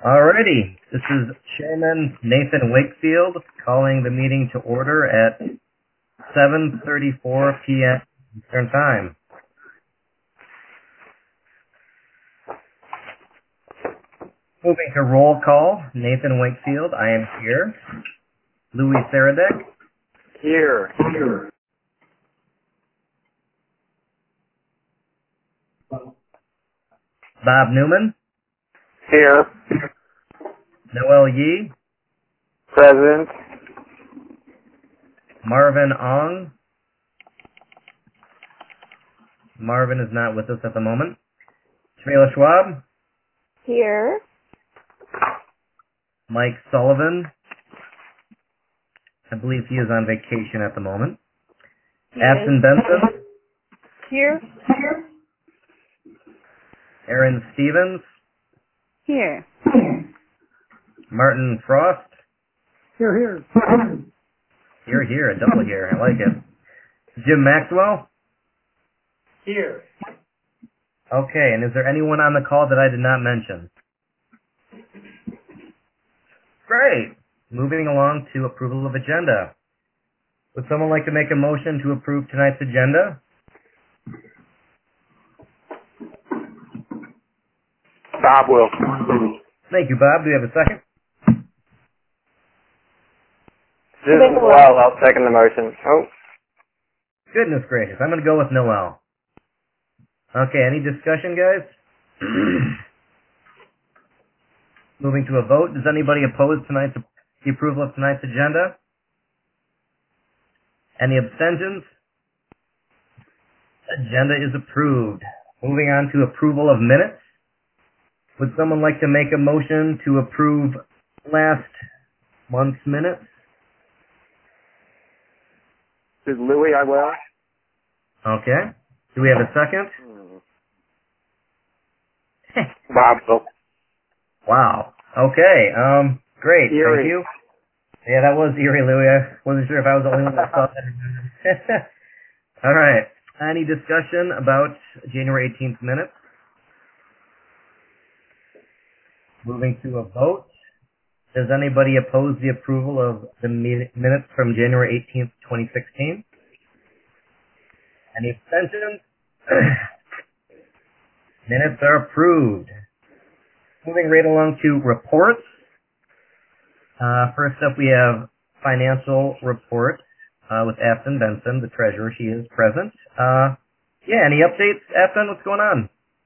Alrighty, this is Chairman Nathan Wakefield calling the meeting to order at 7:34 p.m. Eastern Time. Moving to roll call, Nathan Wakefield, I am here. Louis Saradek. Here. Bob Newman. Here. Noel Yee. Present. Marvin Ong. Marvin is not with us at the moment. Shmela Schwab. Here. Mike Sullivan. I believe he is on vacation at the moment. Afton Benson. Here. Aaron Stevens. Here. Martin Frost. Here. Here, a double here. I like it. Jim Maxwell. Here. Okay, and is there anyone on the call that I did not mention? Great. Moving along to approval of agenda. Would someone like to make a motion to approve tonight's agenda? Bob will. Thank you, Bob. Do you have a second? This is Noel. I'll second the motion. Oh. Goodness gracious. I'm going to go with Noel. Okay, any discussion, guys? Moving to a vote. Does anybody oppose the approval of tonight's agenda? Any abstentions? Agenda is approved. Moving on to approval of minutes. Would someone like to make a motion to approve last month's minutes? This is Louis, I will. Okay. Do we have a second? Bob will. Wow. Okay. Great. Eerie. Thank you. Yeah, that was eerie, Louis. I wasn't sure if I was the only one that saw that. All right. Any discussion about January 18th minutes? Moving to a vote. Does anybody oppose the approval of the minutes from January 18th, 2016? Any abstentions? Minutes are approved. Moving right along to reports. First up, we have financial report with Afton Benson, the treasurer. She is present. Any updates, Afton? What's going on?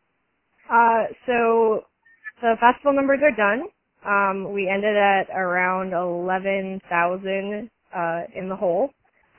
So the festival numbers are done. We ended at around 11,000 in the hole.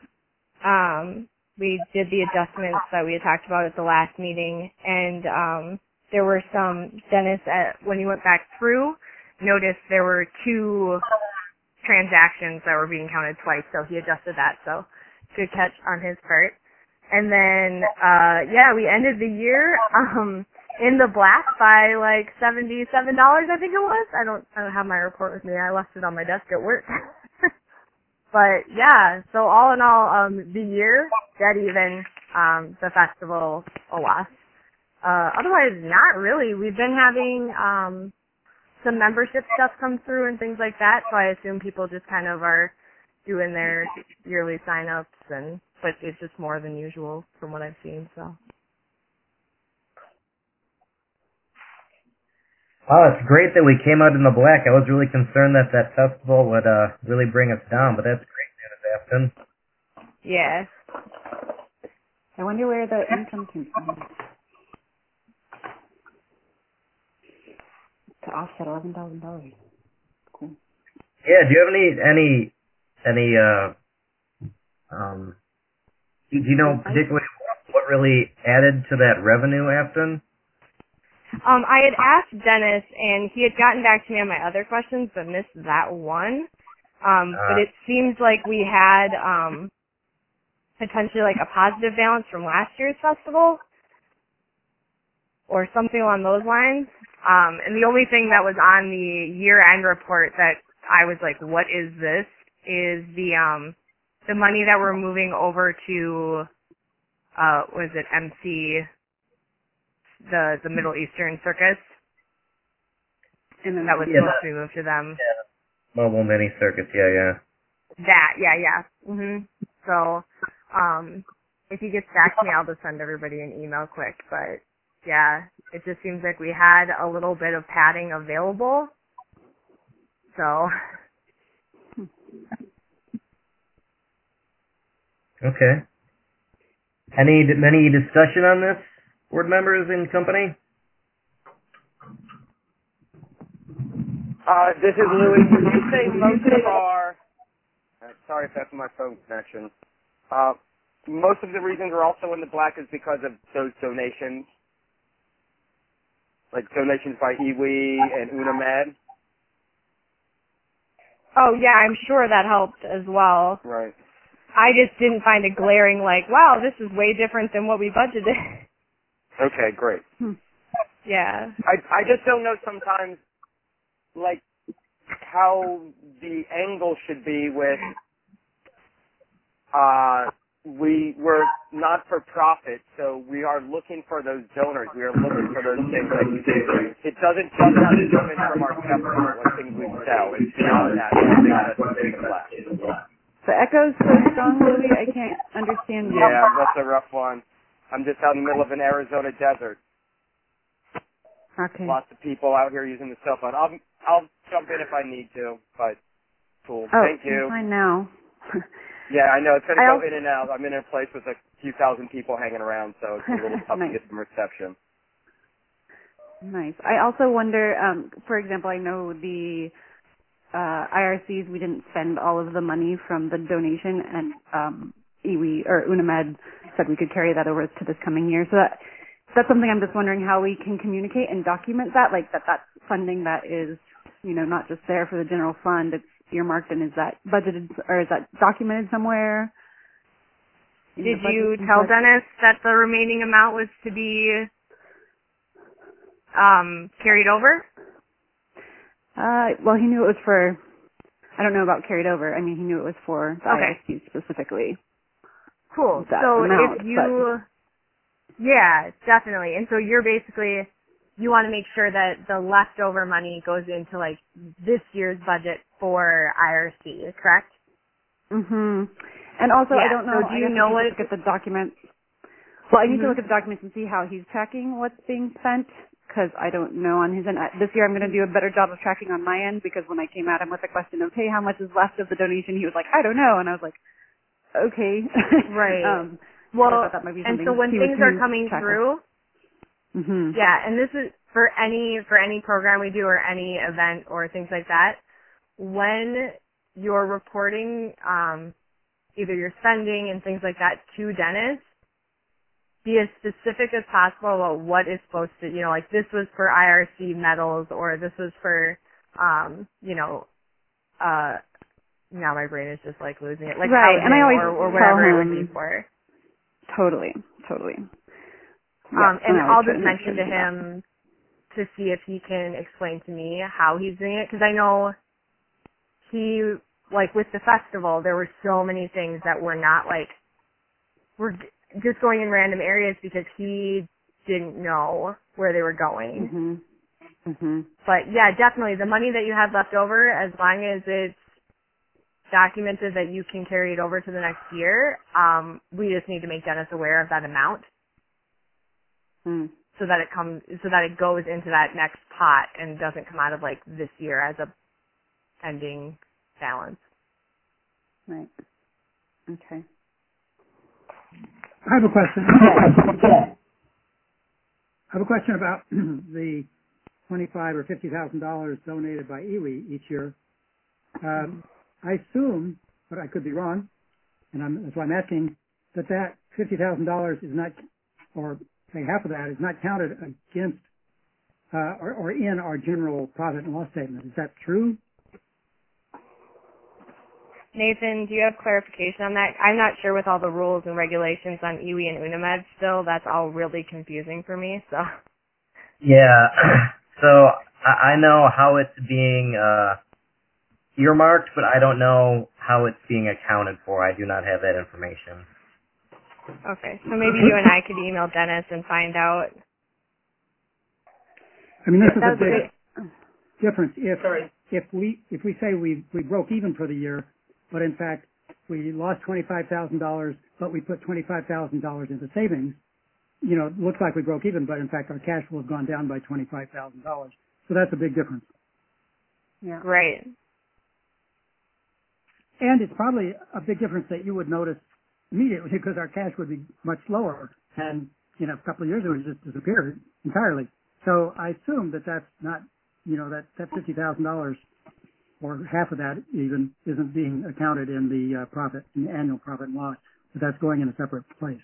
We did the adjustments that we had talked about at the last meeting, and there were some, Dennis, when you went back through, noticed there were 2 transactions that were being counted twice, so he adjusted that, so good catch on his part. And then, we ended the year in the black by like $77, I think it was. I don't have my report with me. I left it on my desk at work. But yeah, so all in all, the year, dead even, the festival a loss. Otherwise, not really. We've been having some membership stuff come through and things like that, so I assume people just kind of are doing their yearly sign-ups, but it's just more than usual from what I've seen, so. Oh, it's great that we came out in the black. I was really concerned that festival would really bring us down, but that's great news, Afton. Yeah. I wonder where the income came from. To offset $11,000. Cool. Yeah, do you have any do you know particularly what really added to that revenue, Afton? I had asked Dennis, and he had gotten back to me on my other questions, but missed that one. But it seems like we had potentially like a positive balance from last year's festival, or something along those lines. And the only thing that was on the year-end report that I was like, what is this, is the money that we're moving over to, MC, the Middle Eastern Circus. And then that was Yeah. supposed to be moved to them. Mobile mini circuits, yeah. Yeah. So, if you get back to me, I'll just send everybody an email quick. But yeah, it just seems like we had a little bit of padding available. So. Okay. Any discussion on this, board members and company? This is Louis. Would you say most of our... sorry if that's my phone connection. Most of the reasons we're also in the black is because of those donations, like donations by Iwi and UNAMED. Oh yeah, I'm sure that helped as well. Right. I just didn't find it glaring like, wow, this is way different than what we budgeted. Okay, great. Yeah. I just don't know sometimes, like, how the angle should be with, we're not for profit, so we are looking for those donors. We are looking for those things. Like, it doesn't just have to come in from our temple, like things we sell. It's beyond that. It's things that's in the black. The echo's so strong, Louis, I can't understand you. Yeah, that's a rough one. I'm just out in the middle of an Arizona desert. Okay. Lots of people out here using the cell phone. I'll jump in if I need to, but cool. Oh, Thank you. I'm fine now. Yeah, I know. It's going to go in and out. I'm in a place with a few thousand people hanging around, so it's a little tough to get some reception. Nice. I also wonder, for example, I know the IRCs, we didn't spend all of the money from the donation, and Iwi or UNAMED said we could carry that over to this coming year. So that's something I'm just wondering how we can communicate and document that, like that's funding that is, not just there for the general fund, it's earmarked, and is that budgeted or is that documented somewhere? Did you tell Dennis that the remaining amount was to be carried over? Well, he knew it was for, I don't know about carried over. I mean, he knew it was for the IRC specifically. Cool. That So amount, if you, yeah, definitely. And so you're basically, you want to make sure that the leftover money goes into like this year's budget for IRC, correct? Mhm. And also, Yeah. I don't know. So do you know what? Look at the documents. Well, I need to look at the documents and see how he's tracking what's being spent, because I don't know on his end. This year I'm going to do a better job of tracking on my end, because when I came at him with the question of, hey, how much is left of the donation, he was like, I don't know. And I was like, okay. Right. Well, that might be and so when things are coming through, yeah, and this is for any program we do or any event or things like that, when you're reporting either your spending and things like that to Dennis, be as specific as possible about what is supposed to, like this was for IRC medals or this was for, now my brain is just like losing it, like right, housing and I always or whatever it would be for. Totally. And I'll just mention to him to see if he can explain to me how he's doing it, because I know he, like with the festival, there were so many things that were not like, we're just going in random areas because he didn't know where they were going. But yeah, definitely the money that you have left over, as long as it's documented that you can carry it over to the next year, we just need to make Dennis aware of that amount. So that it goes into that next pot and doesn't come out of like this year as a pending balance. Right. Okay. I have a question. I have a question about the $25,000 or $50,000 donated by Iwi each year. I assume, but I could be wrong, and that's why I'm asking, that $50,000 is not, or say half of that, is not counted against or in our general profit and loss statement. Is that true? Nathan, do you have clarification on that? I'm not sure with all the rules and regulations on Iwi and UNAMED still. That's all really confusing for me. So. Yeah. So I know how it's being earmarked, but I don't know how it's being accounted for. I do not have that information. Okay. So maybe you and I could email Dennis and find out. I mean, this is a big... difference if Sorry. if we say we broke even for the year, but in fact we lost $25,000, but we put $25,000 into savings. You know, it looks like we broke even, but in fact our cash will have gone down by $25,000. So that's a big difference. Yeah. Right. And it's probably a big difference that you would notice immediately because our cash would be much lower. And, you know, a couple of years ago it just disappeared entirely. So I assume that that's not, you know, that $50,000 or half of that even isn't being accounted in the profit, in the annual profit and loss, but that's going in a separate place.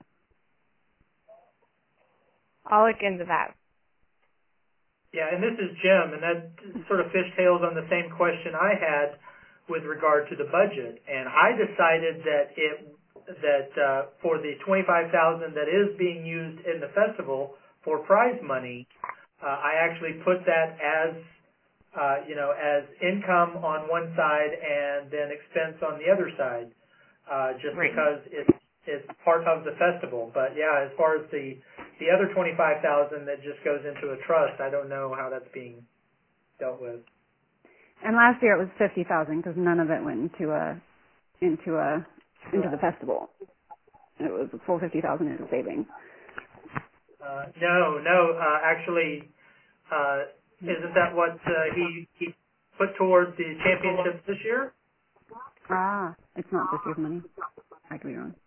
I'll look into that. Yeah, and this is Jim, and that sort of fishtails on the same question I had with regard to the budget. And I decided that for the $25,000 that is being used in the festival for prize money, I actually put that as as income on one side and then expense on the other side, just Right. because it's part of the festival. But yeah, as far as the other $25,000 that just goes into a trust, I don't know how that's being dealt with. And last year it was 50,000 because none of it went into the festival. It was a full 50,000 into savings. No, actually, isn't that what he put towards the championships this year? It's not this year's money. I could be wrong.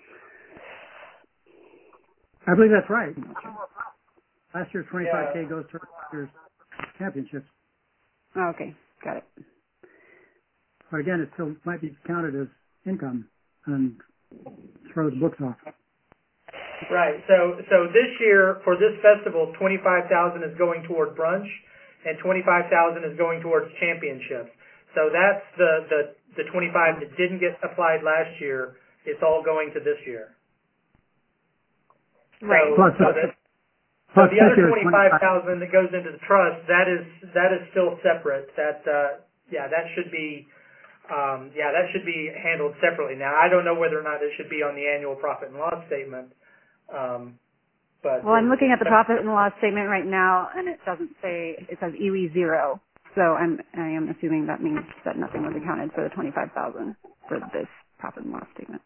I believe that's right. Last year's 25K goes to last year's championships. Oh, okay. Got it. But again, it still might be counted as income and throw the books off. Right. So this year for this festival, 25,000 is going toward brunch, and 25,000 is going towards championships. So that's the 25 that didn't get applied last year. It's all going to this year. Right. So the other 25,000 that goes into the trust, that is still separate. That should be handled separately. Now I don't know whether or not it should be on the annual profit and loss statement. But I'm looking at the profit and loss statement right now, and it doesn't say, it says EWE 0. So I am assuming that means that nothing was accounted for the 25,000 for this profit and loss statement.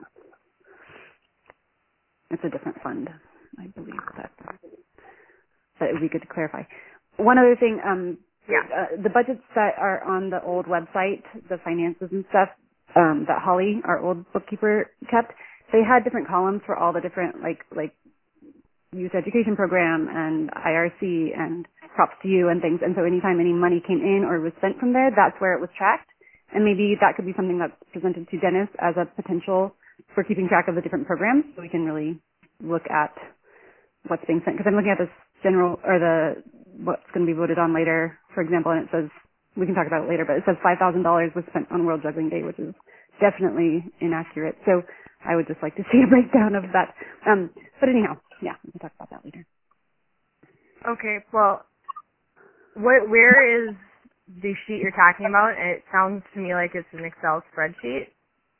It's a different fund, I believe that. But it would be good to clarify. One other thing, the budgets that are on the old website, the finances and stuff, that Holly, our old bookkeeper, kept, they had different columns for all the different, like youth education program and IRC and props to you and things. And so anytime any money came in or was spent from there, that's where it was tracked. And maybe that could be something that's presented to Dennis as a potential for keeping track of the different programs, so we can really look at what's being spent. Because I'm looking at this general, or what's going to be voted on later, for example, and it says, we can talk about it later, but it says $5,000 was spent on World Juggling Day, which is definitely inaccurate. So I would just like to see a breakdown of that. But anyhow, yeah, we can talk about that later. Okay, well, where is the sheet you're talking about? It sounds to me like it's an Excel spreadsheet.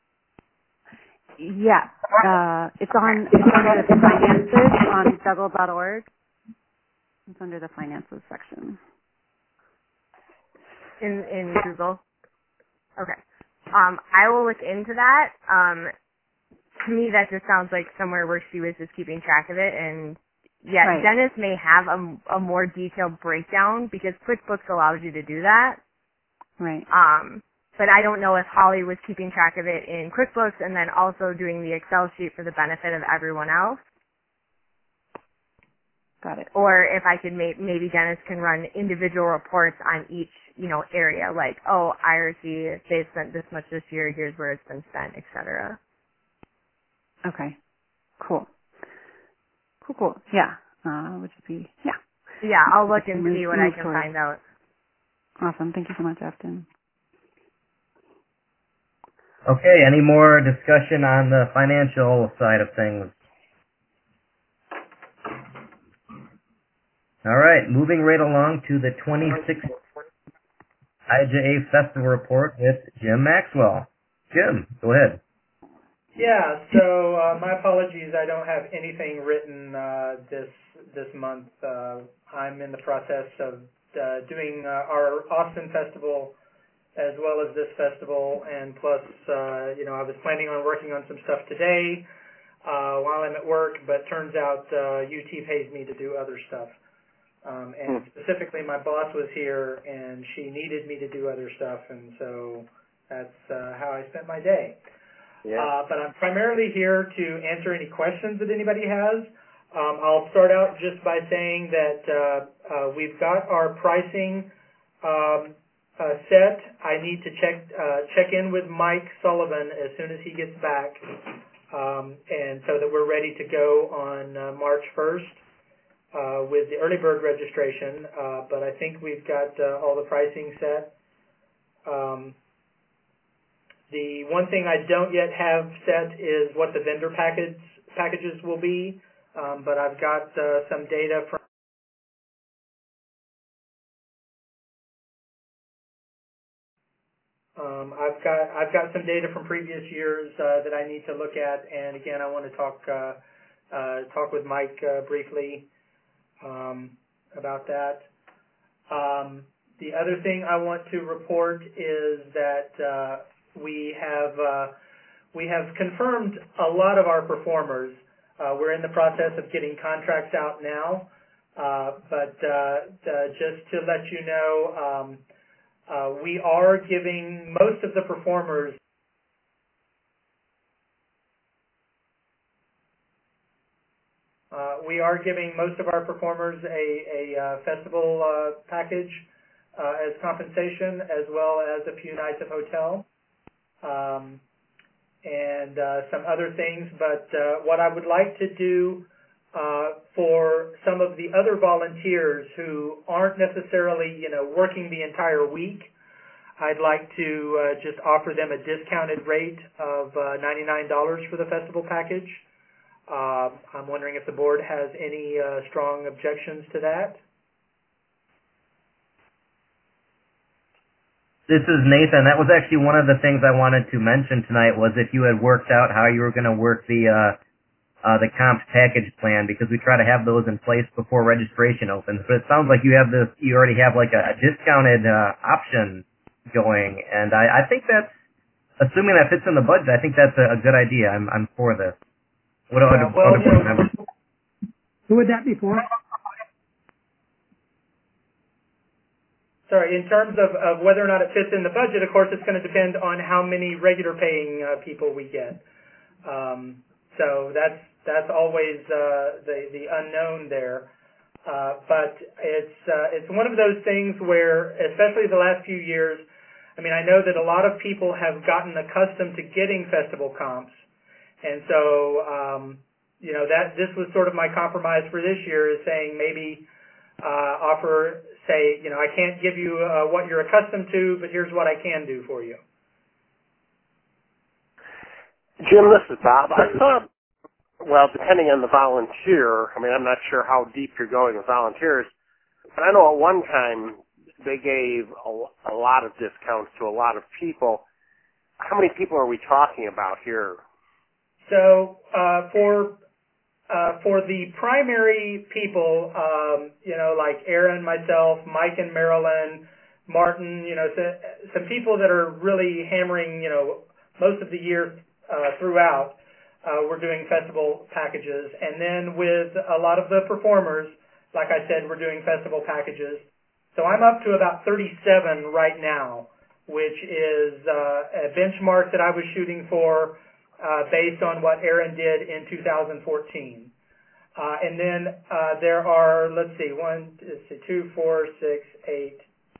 Yeah, it's under the finances on Juggle.org. It's under the finances section. In Google? Okay. I will look into that. To me, that just sounds like somewhere where she was just keeping track of it. And, yeah, right. Dennis may have a more detailed breakdown because QuickBooks allows you to do that. Right. But I don't know if Holly was keeping track of it in QuickBooks and then also doing the Excel sheet for the benefit of everyone else. Got it. Or if I could maybe Dennis can run individual reports on each, area, like, IRC, they spent this much this year, here's where it's been spent, etc. Okay. Cool. Yeah. Which would be, yeah. Yeah, I'll look and see what I can find out. Awesome. Thank you so much, Afton. Okay, any more discussion on the financial side of things? All right, moving right along to the 26th IJA Festival Report with Jim Maxwell. Jim, go ahead. Yeah, so my apologies, I don't have anything written this month. I'm in the process of doing our Austin Festival as well as this festival, and plus, I was planning on working on some stuff today while I'm at work, but turns out UT pays me to do other stuff. And specifically, my boss was here, and she needed me to do other stuff, and so that's how I spent my day. Yeah. But I'm primarily here to answer any questions that anybody has. I'll start out just by saying that we've got our pricing set. I need to check in with Mike Sullivan as soon as he gets back, and so that we're ready to go on March 1st with the early bird registration. But I think we've got all the pricing set. The one thing I don't yet have set is what the vendor packages will be, but I've got some data from I've got some data from previous years that I need to look at, and again, I want to talk with Mike briefly about that. The other thing I want to report is that we have confirmed a lot of our performers. We're in the process of getting contracts out now, but just to let you know, we are giving most of the performers a festival package as compensation, as well as a few nights of hotel and some other things. But what I would like to do for some of the other volunteers who aren't necessarily, working the entire week, I'd like to just offer them a discounted rate of $99 for the festival package. I'm wondering if the board has any strong objections to that. This is Nathan. That was actually one of the things I wanted to mention tonight, was if you had worked out how you were going to work the comp package plan, because we try to have those in place before registration opens. But it sounds like you already have like a discounted option going, and I think that's, assuming that fits in the budget, I think that's a good idea. I'm for this. What other board members? Who would that be for? Sorry, in terms of whether or not it fits in the budget, of course, it's going to depend on how many regular paying people we get. So that's always the unknown there. But it's one of those things where, especially the last few years, I mean, I know that a lot of people have gotten accustomed to getting festival comps, and so that this was sort of my compromise for this year, is saying maybe offer, say, I can't give you what you're accustomed to, but here's what I can do for you. Jim, this is Bob. I thought, well, depending on the volunteer, I mean, I'm not sure how deep you're going with volunteers, but I know at one time they gave a lot of discounts to a lot of people. How many people are we talking about here? So for the primary people, like Aaron, myself, Mike and Marilyn, Martin, some people that are really hammering, most of the year throughout, we're doing festival packages. And then with a lot of the performers, like I said, we're doing festival packages. So I'm up to about 37 right now, which is a benchmark that I was shooting for based on what Aaron did in 2014. And then there are, let's see, 2, 4, 6, 8,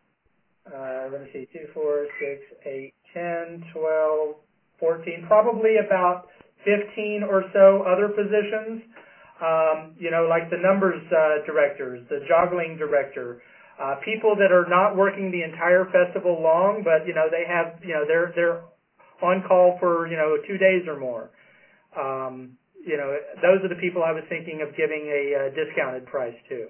2, 4, 6, 8, 10, 12, 14, probably about 15 or so other positions, like the numbers directors, the joggling director, people that are not working the entire festival long, but, they have, they're on call for, 2 days or more. Those are the people I was thinking of giving a discounted price to.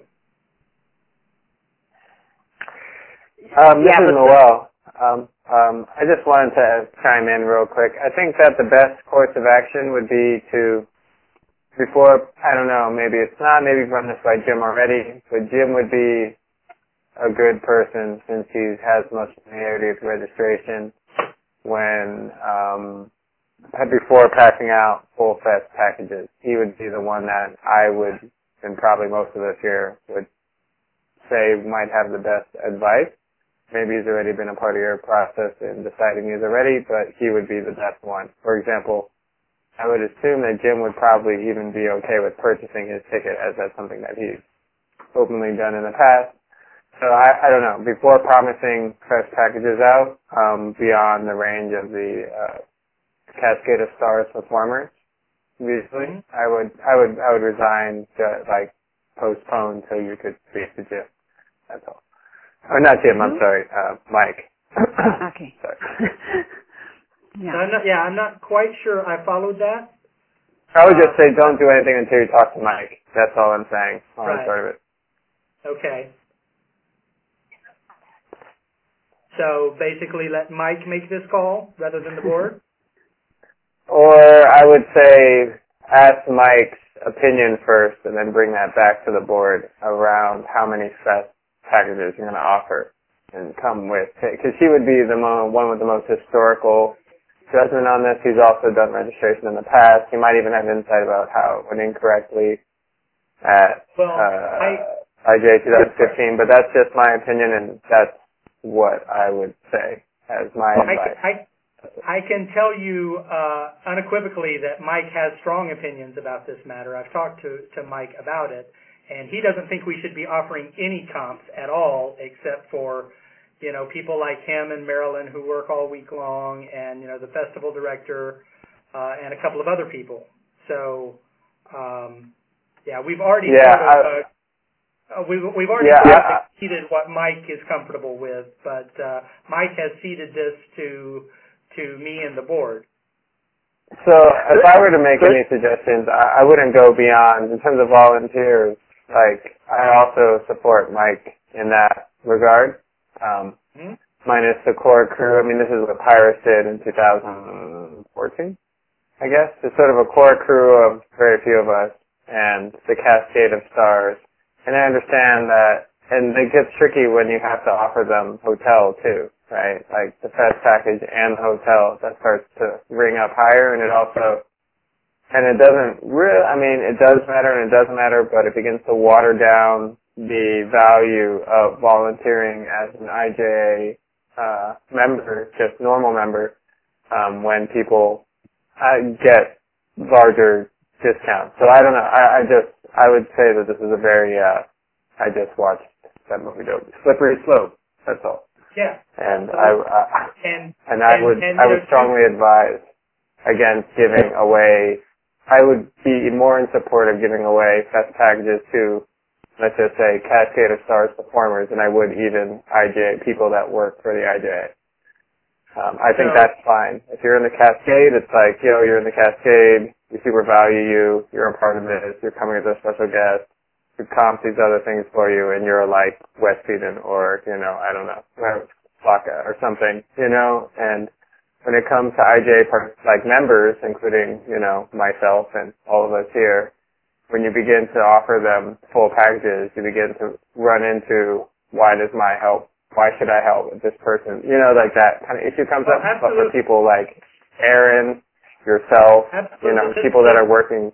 This is Noel. I just wanted to chime in real quick. I think that the best course of action would be to, before, I don't know, maybe it's not, maybe run this by Jim already, but Jim would be a good person since he has much familiarity with registration when before passing out full fest packages. He would be the one that I would, and probably most of us here, would say might have the best advice. Maybe he's already been a part of your process in deciding he's already, but he would be the best one. For example, I would assume that Jim would probably even be okay with purchasing his ticket, as that's something that he's openly done in the past. So I don't know. Before promising fresh packages out, beyond the range of the Cascade of Stars performers, usually, I would resign to postpone till you could speak to Jim. That's all. Oh, not Jim. I'm sorry, Mike. Okay. Sorry. Yeah. I'm not quite sure I followed that. I would just say don't do anything until you talk to Mike. That's all I'm saying. Right. Part of it. Okay. So basically let Mike make this call rather than the board? Or I would say ask Mike's opinion first and then bring that back to the board around how many fest packages you're going to offer and come with. Because he would be the one with the most historical judgment on this. He's also done registration in the past. He might even have insight about how it went incorrectly at IJ 2015. But that's just my opinion, and that's what I would say as my advice. I can tell you unequivocally that Mike has strong opinions about this matter. I've talked to Mike about it, and he doesn't think we should be offering any comps at all except for, people like him and Marilyn who work all week long, and, the festival director, and a couple of other people. So, we've already we've already exceeded what Mike is comfortable with, but Mike has ceded this to me and the board. So if I were to make any suggestions, I wouldn't go beyond, in terms of volunteers, I also support Mike in that regard. Minus the core crew. I mean, this is what Pyrus did in 2014, I guess. It's sort of a core crew of very few of us and the Cascade of Stars. And I understand that, and it gets tricky when you have to offer them hotel too, right? Like the fest package and the hotel, that starts to ring up higher, and it also, and it doesn't really, I mean, it does matter and it doesn't matter, but it begins to water down the value of volunteering as an IJA member, just normal member, when people get larger discounts. So I don't know. I would say that this is a very, I just watched that movie, Slippery Slope. That's all. Yeah. And I would strongly advise against giving away. I would be more in support of giving away fest packages to, let's just say, Cascade of Stars performers, and I would even IJA people that work for the IJA. I think that's fine. If you're in the Cascade, it's like, you're in the Cascade, we super value you, you're a part of this, you're coming as a special guest, we comp these other things for you, and you're like West Eden or, I don't know, Flocka or something, and when it comes to IJA members, including, myself and all of us here, when you begin to offer them full packages, you begin to run into, why does my help? Why should I help this person? Like that kind of issue comes up. But for people like Aaron, yourself, people that are working.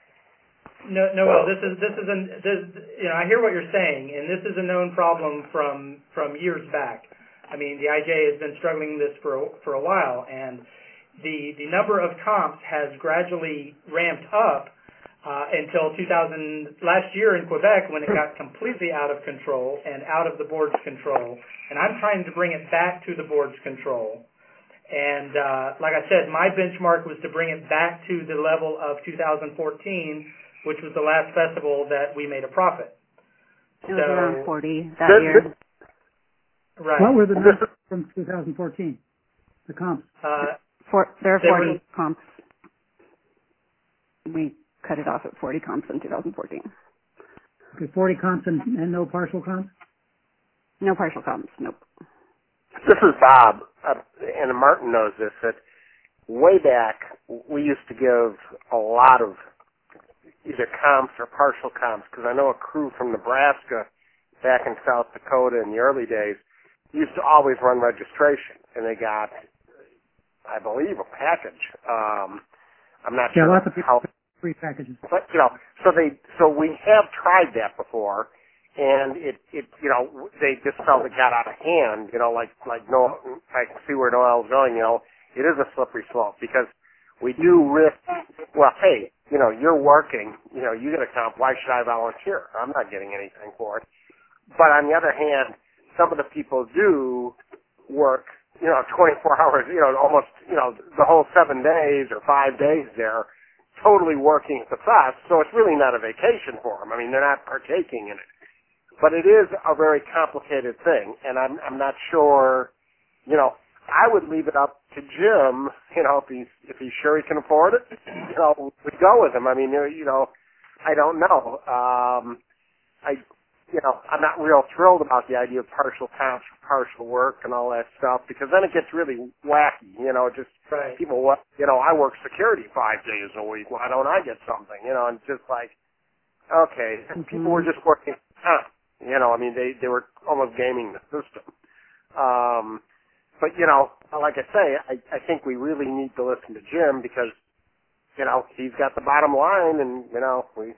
Noel, this is I hear what you're saying, and this is a known problem from years back. I mean, the IJA has been struggling with this for a while, and the number of comps has gradually ramped up until last year in Quebec, when it got completely out of control and out of the board's control. And I'm trying to bring it back to the board's control. And like I said, my benchmark was to bring it back to the level of 2014, which was the last festival that we made a profit. It was around 40 that year. Right. What were the numbers from 2014? The comps? There are 40 comps. We cut it off at 40 comps in 2014. Okay, 40 comps and no partial comps? No partial comps, nope. This is Bob, and Martin knows this, that way back we used to give a lot of either comps or partial comps, because I know a crew from Nebraska back in South Dakota in the early days, used to always run registration, and they got, I believe, a package. I'm not sure lots of how free packages. But so we have tried that before, and it they just felt it got out of hand. Like no, I can see where Noel's going. It is a slippery slope because we do risk. Well, hey, you're working. You get a comp. Why should I volunteer? I'm not getting anything for it. But on the other hand, some of the people do work. 24 hours. Almost. The whole 7 days or 5 days there. Totally working at the fest, so it's really not a vacation for them. I mean, they're not partaking in it. But it is a very complicated thing, and I'm not sure, I would leave it up to Jim, if he's sure he can afford it, we'd go with him. I mean, I don't know. I'm not real thrilled about the idea of partial comps for partial work and all that stuff because then it gets really wacky. Just right. People, I work security 5 days a week. Why don't I get something? And just like, okay, people were just working. I mean, they were almost gaming the system. But like I say, I think we really need to listen to Jim because he's got the bottom line, and we.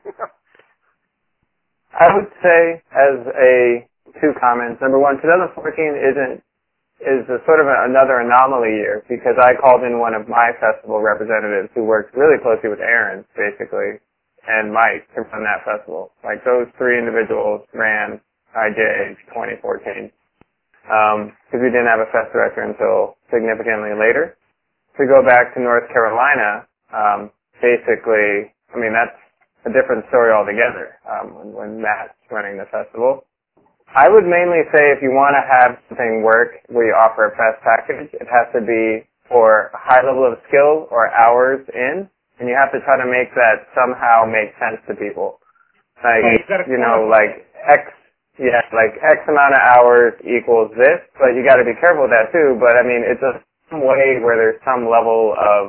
I would say as two comments. Number one, 2014 is a sort of another anomaly year because I called in one of my festival representatives who worked really closely with Aaron, basically, and Mike to run that festival. Like those three individuals ran IJ 2014 because we didn't have a fest director until significantly later. To go back to North Carolina, basically, I mean, that's a different story altogether when Matt's running the festival. I would mainly say if you want to have something work where you offer a fest package, it has to be for a high level of skill or hours in, and you have to try to make that somehow make sense to people. Like, X amount of hours equals this, but you got to be careful with that too. But I mean, it's a some way where there's some level of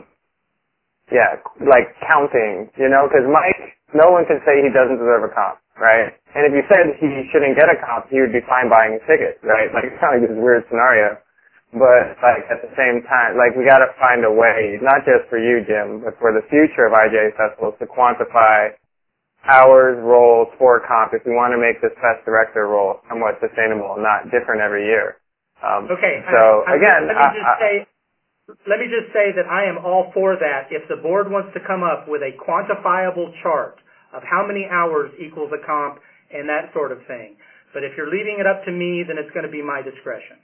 counting, because Mike, no one can say he doesn't deserve a comp, right? And if you said he shouldn't get a comp, he would be fine buying a ticket, right? Like, it's kind of like this weird scenario. But, at the same time, we got to find a way, not just for you, Jim, but for the future of IJ festivals to quantify hours, roles for comp if we want to make this fest director role somewhat sustainable and not different every year. Okay. So, again, let me just say that I am all for that if the board wants to come up with a quantifiable chart of how many hours equals a comp and that sort of thing. But if you're leaving it up to me, then it's going to be my discretion.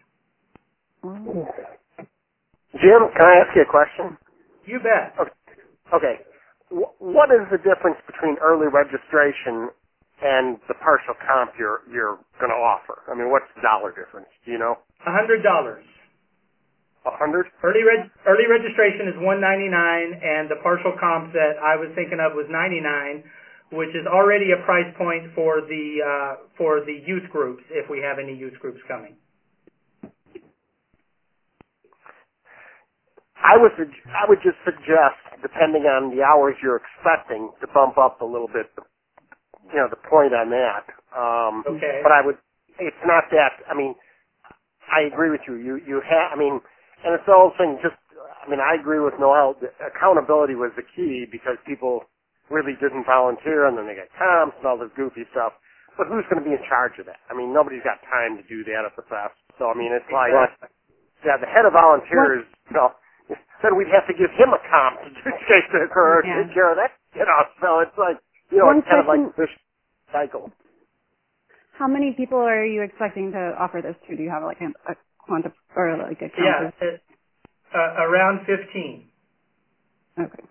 Jim, can I ask you a question? You bet. Okay. What is the difference between early registration and the partial comp you're going to offer? I mean, what's the dollar difference? Do you know? $100. 100? Early registration is $199, and the partial comp that I was thinking of was $99, which is already a price point for the youth groups if we have any youth groups coming. I would just suggest, depending on the hours you're expecting, to bump up a little bit, the point on that. Okay. But it's not that. I mean, I agree with you. And it's the whole thing. I agree with Noel. Accountability was the key because people really didn't volunteer, and then they got comps and all this goofy stuff. But who's going to be in charge of that? I mean, nobody's got time to do that at the fest. So I mean, it's like, the head of volunteers, said we'd have to give him a comp to take care of that. So it's like, it's kind of like this cycle. How many people are you expecting to offer this to? Do you have a count? Yeah, around 15. Okay.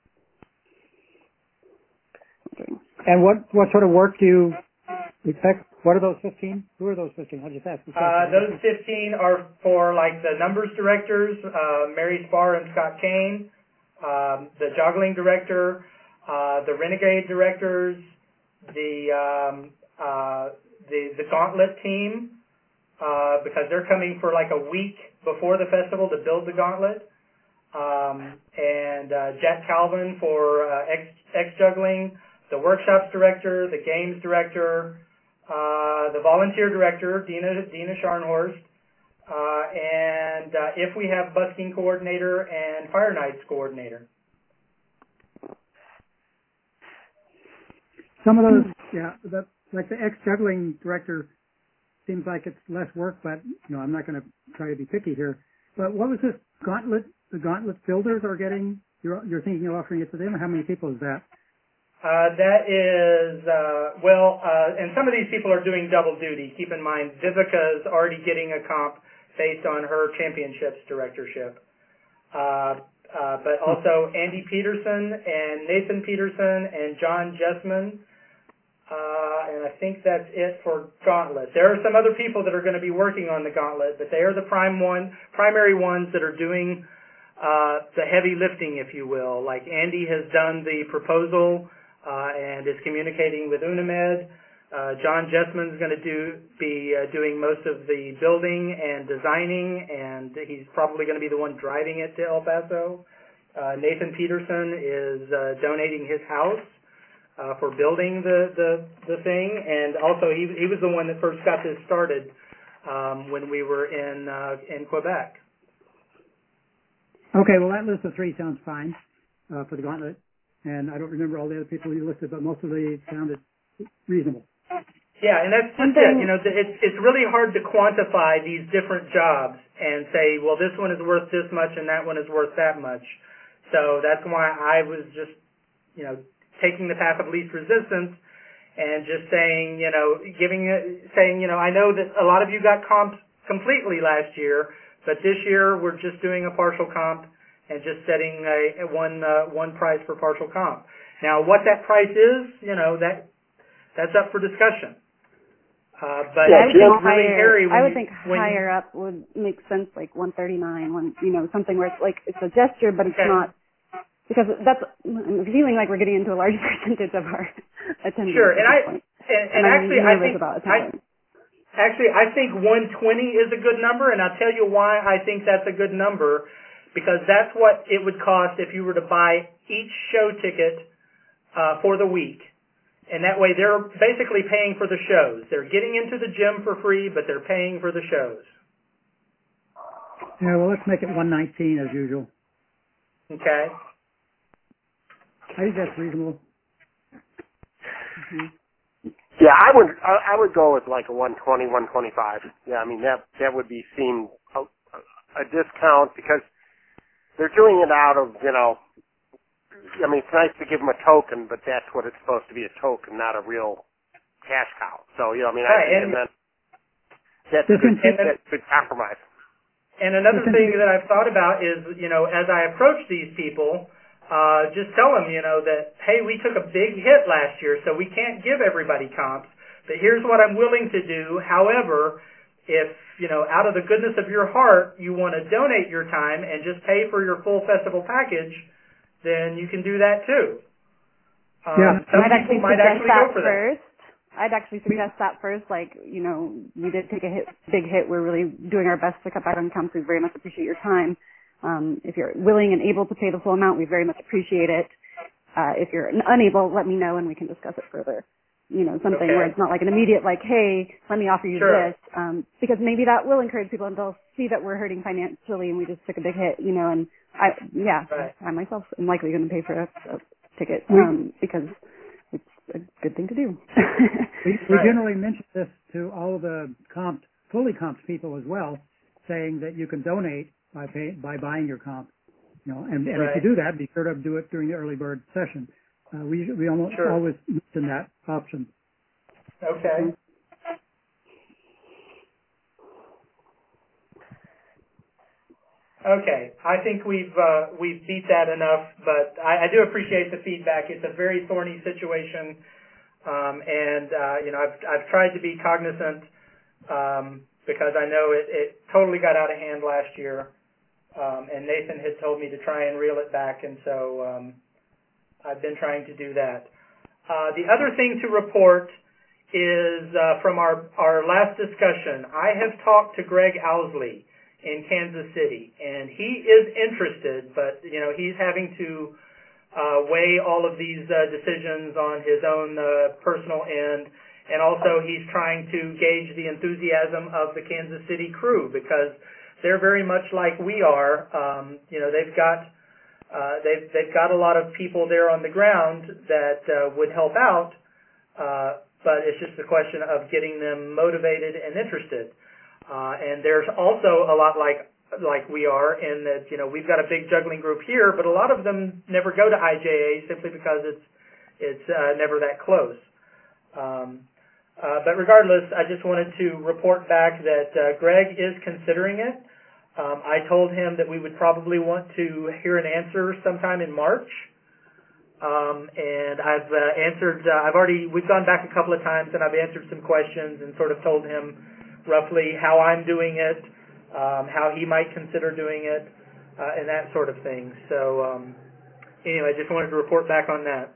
And what sort of work do you expect? What are those 15? Who are those 15? I'll just ask. Those 15 are for the numbers directors, Mary Spar and Scott Kane, the juggling director, the renegade directors, the gauntlet team, because they're coming for a week before the festival to build the gauntlet, and Jack Calvin for X juggling, the workshops director, the games director, the volunteer director, Dina Scharnhorst, and if we have busking coordinator and fire nights coordinator. Some of those, yeah, like the ex-juggling director seems like it's less work, but, I'm not going to try to be picky here. But what was this gauntlet, the gauntlet builders are getting, you're thinking of offering it to them, or how many people is that? That is, and some of these people are doing double duty. Keep in mind, Vivica is already getting a comp based on her championships directorship. But also Andy Peterson and Nathan Peterson and John Jessman. And I think that's it for Gauntlet. There are some other people that are going to be working on the Gauntlet, but they are the primary ones that are doing the heavy lifting, if you will. Like Andy has done the proposal and is communicating with UNIMED. John Jessman's going to be doing most of the building and designing, and he's probably going to be the one driving it to El Paso. Nathan Peterson is donating his house for building the thing, and also he was the one that first got this started when we were in Quebec. Okay, well that list of three sounds fine for the Gauntlet, and I don't remember all the other people you listed, but most of them sounded reasonable. Yeah, and that's just it. It's really hard to quantify these different jobs and say, well, this one is worth this much and that one is worth that much. So that's why I was just, taking the path of least resistance and just saying, I know that a lot of you got comped completely last year, but this year we're just doing a partial comp and just setting one price for partial comp. Now, what that price is, that's up for discussion. But I would think higher up would make sense, like 139, something where it's like it's a gesture, but it's not, because I'm feeling like we're getting into a large percentage of our attendees. Sure, I think 120 is a good number, and I'll tell you why I think that's a good number, because that's what it would cost if you were to buy each show ticket for the week. And that way they're basically paying for the shows. They're getting into the gym for free, but they're paying for the shows. Yeah, well, let's make it 119 as usual. Okay. I think that's reasonable. Mm-hmm. Yeah, I would go with like a 120, 125. Yeah, I mean that would seem a discount, because they're doing it out of, I mean, it's nice to give them a token, but that's what it's supposed to be, a token, not a real cash cow. So, that's a good compromise. And another thing that I've thought about is, as I approach these people, just tell them, that, hey, we took a big hit last year, so we can't give everybody comps, but here's what I'm willing to do. However, if, out of the goodness of your heart, you want to donate your time and just pay for your full festival package, then you can do that too. Yeah. Some people might actually go for that. I'd actually suggest that first. Like, we did take a big hit. We're really doing our best to cut back on comps. We very much appreciate your time. If you're willing and able to pay the full amount, we very much appreciate it. If you're unable, let me know and we can discuss it further. Something where it's not like an immediate, like, hey, let me offer you this. Because maybe that will encourage people, and they'll see that we're hurting financially and we just took a big hit, and I myself am likely going to pay for a ticket because it's a good thing to do. we generally mention this to all the fully comped people as well, saying that you can donate by buying your comp. And if you do that, be sure to do it during the early bird session. We almost always mention that option. Okay. Okay, I think we've beat that enough, but I do appreciate the feedback. It's a very thorny situation, and I've tried to be cognizant because I know it totally got out of hand last year, and Nathan had told me to try and reel it back, and so I've been trying to do that. The other thing to report is from our last discussion. I have talked to Greg Owsley in Kansas City, and he is interested, but he's having to weigh all of these decisions on his own personal end, and also he's trying to gauge the enthusiasm of the Kansas City crew, because they're very much like we are. They've got a lot of people there on the ground that would help out, but it's just a question of getting them motivated and interested. And there's also a lot like we are in that, we've got a big juggling group here, but a lot of them never go to IJA simply because it's never that close. But regardless, I just wanted to report back that Greg is considering it. I told him that we would probably want to hear an answer sometime in March. And I've we've gone back a couple of times and I've answered some questions and sort of told him roughly how I'm doing it, how he might consider doing it, and that sort of thing. So, anyway, I just wanted to report back on that.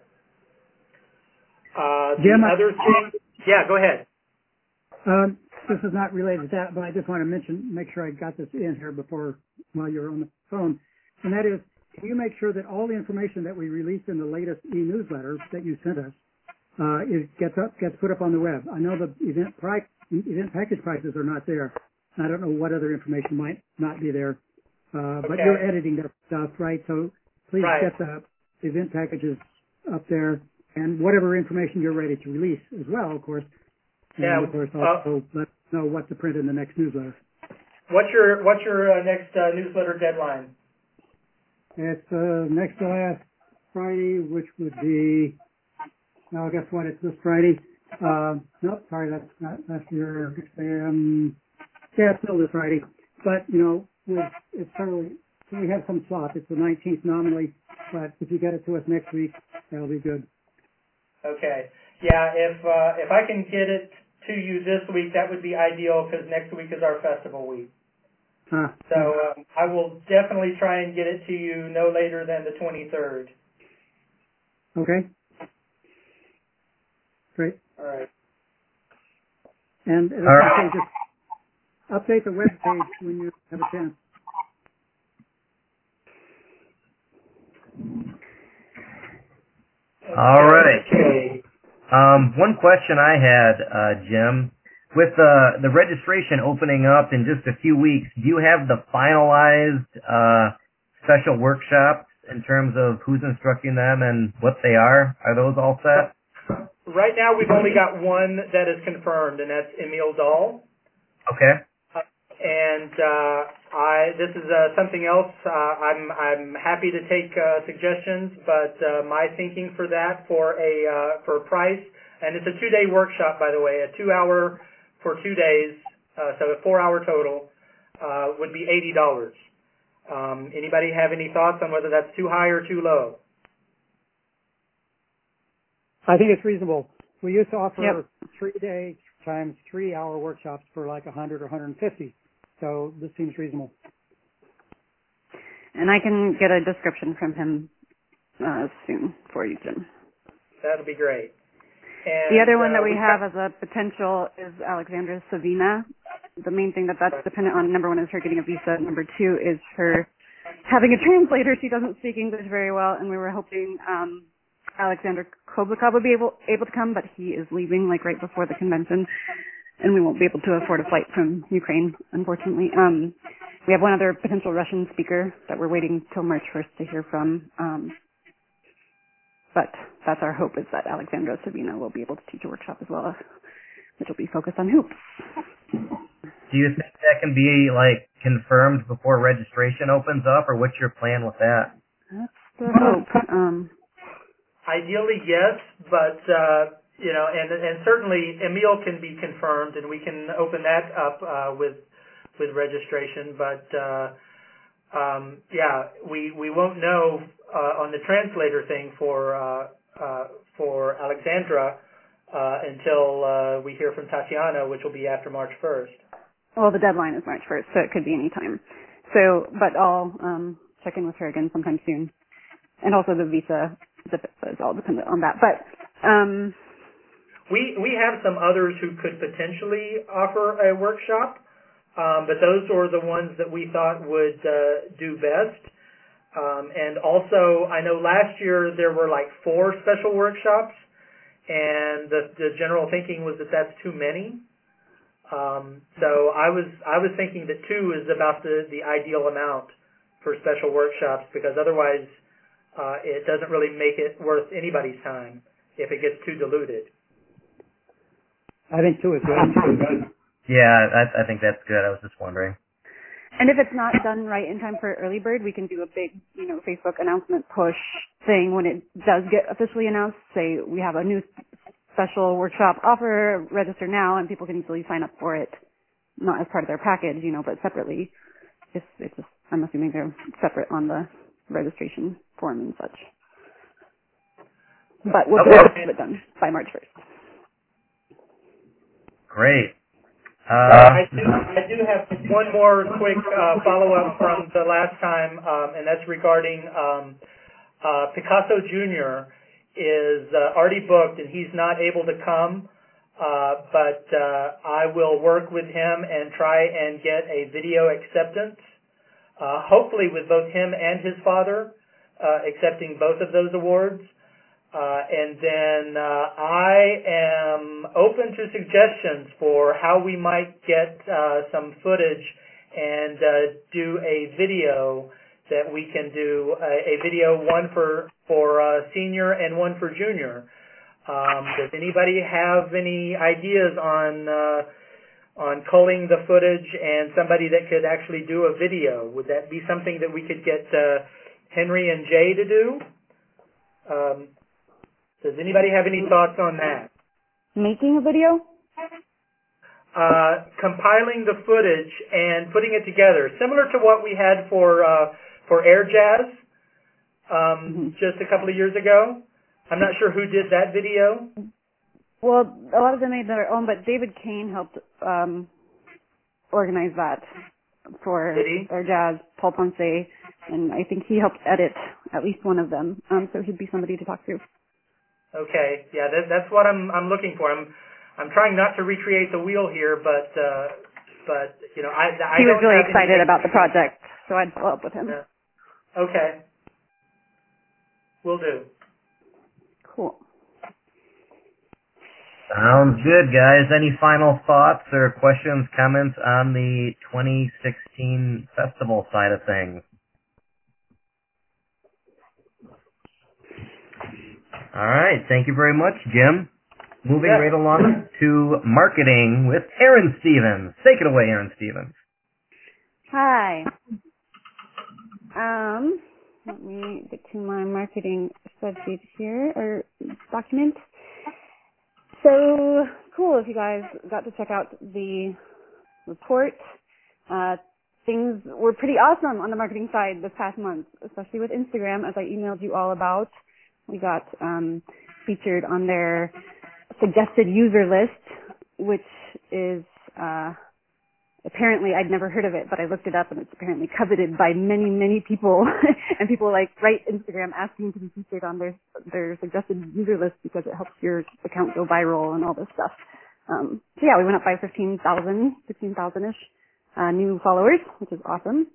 Jim, other thing, yeah, go ahead. This is not related to that, but I just want to make sure I got this in here while you're on the phone. And that is, can you make sure that all the information that we released in the latest e-newsletter that you sent us gets put up on the web? I know the event package prices are not there. I don't know what other information might not be there. But you're editing that stuff, right? So please get the event packages up there and whatever information you're ready to release as well, of course. And of course, also let us know what to print in the next newsletter. What's your next newsletter deadline? It's next to last Friday, which would be, guess what? It's this Friday. Nope, sorry, that's not last year. It's still this Friday. But, it's certainly, we have some slots. It's the 19th nominally, but if you get it to us next week, that'll be good. Okay. Yeah, if I can get it to you this week, that would be ideal, because next week is our festival week. So I will definitely try and get it to you no later than the 23rd. Okay. Great. All right. And just update the web page when you have a chance. All right. Okay. One question I had, Jim, with the registration opening up in just a few weeks, do you have the finalized special workshops in terms of who's instructing them and what they are? Are those all set? Right now, we've only got one that is confirmed, and that's Emil Dahl. Okay. And this is something else. I'm happy to take suggestions, but my thinking for that for a price, and it's a 2-day workshop, by the way, a 2-hour for 2 days, so a 4-hour total, would be $80. Anybody have any thoughts on whether that's too high or too low? I think it's reasonable. We used to offer 3-day times 3-hour workshops for like $100 or $150. So this seems reasonable. And I can get a description from him soon for you, Jim. That'll be great. And the other one that we have as a potential is Alexandra Savina. The main thing that's dependent on, number one, is her getting a visa. Number two is her having a translator. She doesn't speak English very well, and we were hoping Alexander Koblikov would be able to come, but he is leaving like right before the convention, and we won't be able to afford a flight from Ukraine, unfortunately. We have one other potential Russian speaker that we're waiting till March 1st to hear from. But that's our hope, is that Alexandra Savina will be able to teach a workshop as well, which will be focused on hoops. Do you think that can be like confirmed before registration opens up, or what's your plan with that? That's the hope. Ideally, yes, but and certainly Emil can be confirmed, and we can open that up with registration. But we won't know on the translator thing for Alexandra until we hear from Tatiana, which will be after March 1st. Well, the deadline is March 1st, so it could be any time. So, but I'll check in with her again sometime soon, and also the visa is all dependent on that. But we have some others who could potentially offer a workshop, but those were the ones that we thought would do best. And also, I know last year there were like 4 special workshops, and the general thinking was that that's too many. So I was thinking that 2 is about the ideal amount for special workshops, because otherwise it doesn't really make it worth anybody's time if it gets too diluted. I think 2 is good. Yeah, I think that's good. I was just wondering. And if it's not done right in time for early bird, we can do a big, Facebook announcement push thing when it does get officially announced. Say we have a new special workshop offer, register now, and people can easily sign up for it, not as part of their package, but separately. It's just, I'm assuming they're separate on the registration form and such. But we'll have it done by March 1st. Great. I do have one more quick follow-up from the last time, and that's regarding Picasso Jr. is already booked, and he's not able to come, but I will work with him and try and get a video acceptance, hopefully with both him and his father accepting both of those awards. And then I am open to suggestions for how we might get some footage and do a video that we can do, a video, one for senior and one for junior. Does anybody have any ideas on culling the footage and somebody that could actually do a video? Would that be something that we could get Henry and Jay to do? Does anybody have any thoughts on that? Making a video? Compiling the footage and putting it together, similar to what we had for Air Jazz just a couple of years ago. I'm not sure who did that video. Well, a lot of them made their own, but David Kane helped organize that for Air Jazz, Paul Ponce, and I think he helped edit at least one of them. So he'd be somebody to talk to. Okay, yeah, that's what I'm looking for. I'm trying not to recreate the wheel here, but I he was really excited about the project, so I'd follow up with him. Okay, will do. Cool. Sounds good, guys. Any final thoughts or questions, comments on the 2016 festival side of things? All right. Thank you very much, Jim. Moving right along to marketing with Aaron Stevens. Take it away, Aaron Stevens. Hi. Let me get to my marketing spreadsheet here, or document. So, cool if you guys got to check out the report. Things were pretty awesome on the marketing side this past month, especially with Instagram, as I emailed you all about. We got featured on their suggested user list, which is apparently, I'd never heard of it, but I looked it up, and it's apparently coveted by many, many people. And people write Instagram asking to be featured on their suggested user list because it helps your account go viral and all this stuff. So yeah, we went up by 16,000-ish new followers, which is awesome.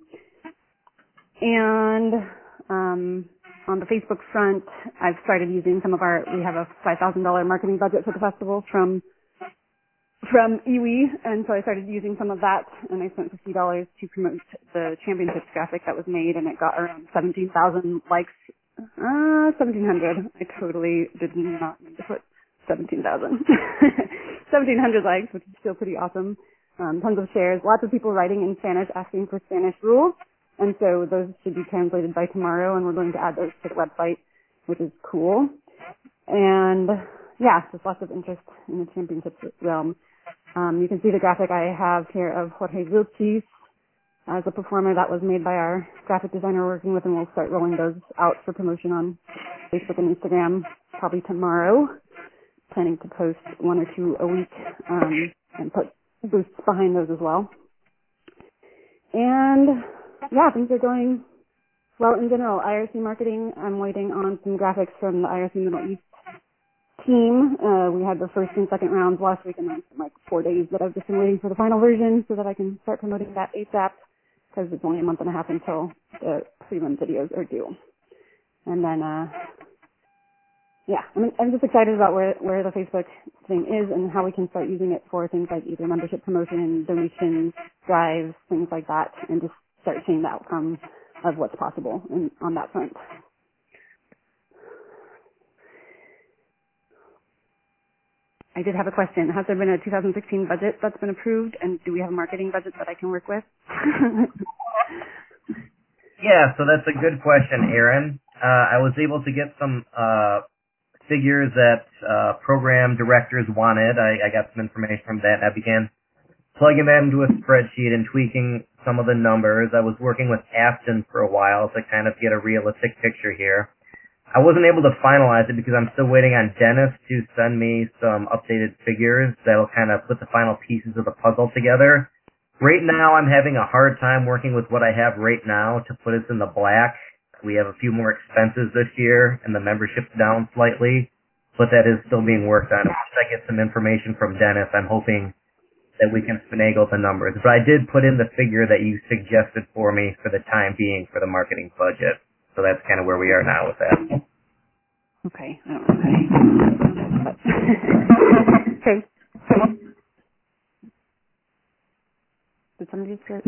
And on the Facebook front, I've started using we have a $5,000 marketing budget for the festival from iwi, and so I started using some of that, and I spent $50 to promote the championships graphic that was made, and it got around 17,000 likes. 1,700. I totally did not mean to put 17,000. 1,700 likes, which is still pretty awesome. Tons of shares, lots of people writing in Spanish asking for Spanish rules. And so those should be translated by tomorrow, and we're going to add those to the website, which is cool. And yeah, just lots of interest in the championships realm. You can see the graphic I have here of Jorge Vilchis as a performer that was made by our graphic designer we're working with, and we'll start rolling those out for promotion on Facebook and Instagram probably tomorrow. Planning to post 1 or 2 a week and put boosts behind those as well. And yeah, things are going well in general. IRC marketing, I'm waiting on some graphics from the IRC Middle East team. We had the first and second rounds last week, and then 4 days that I've just been waiting for the final version so that I can start promoting that ASAP, because it's only a month and a half until the prelim videos are due. And then, yeah, I'm just excited about where the Facebook thing is and how we can start using it for things like either membership promotion, donations, drives, things like that, and just start seeing the outcome of what's possible on that front. I did have a question. Has there been a 2016 budget that's been approved, and do we have a marketing budget that I can work with? Yeah, so that's a good question, Aaron. I was able to get some figures that program directors wanted. I got some information from that, and I began plugging that into a spreadsheet and tweaking some of the numbers. I was working with Afton for a while to kind of get a realistic picture here. I wasn't able to finalize it because I'm still waiting on Dennis to send me some updated figures that'll kind of put the final pieces of the puzzle together. Right now, I'm having a hard time working with what I have right now to put us in the black. We have a few more expenses this year, and the membership's down slightly, but that is still being worked on. Once I get some information from Dennis, I'm hoping that we can finagle the numbers. But I did put in the figure that you suggested for me for the time being for the marketing budget. So that's kind of where we are now with that. Okay. I don't know. Okay. Did somebody say?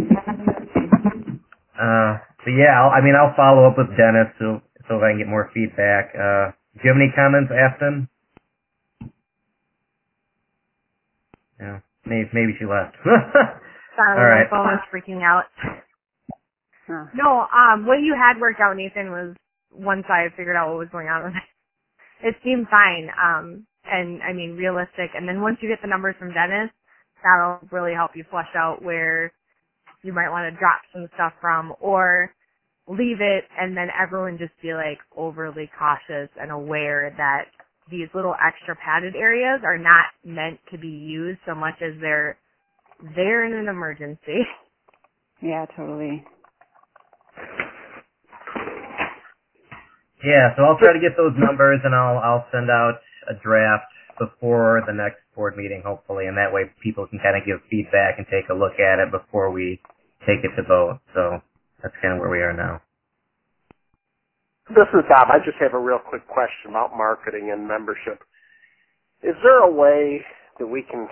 But yeah, I'll follow up with Dennis so if I can get more feedback. Do you have any comments, Afton? Yeah, maybe she left. Sorry, all right. my phone was freaking out. Huh. No, what you had worked out, Nathan, was once I figured out what was going on with it. It seemed fine, and I mean realistic. And then once you get the numbers from Dennis, that'll really help you flesh out where you might want to drop some stuff from, or leave it, and then everyone just be like overly cautious and aware that these little extra padded areas are not meant to be used so much as they're there in an emergency. Yeah, totally. Yeah, so I'll try to get those numbers, and I'll send out a draft before the next board meeting, hopefully, and that way people can kind of give feedback and take a look at it before we take it to vote. So that's kind of where we are now. This is Bob. I just have a real quick question about marketing and membership. Is there a way that we can,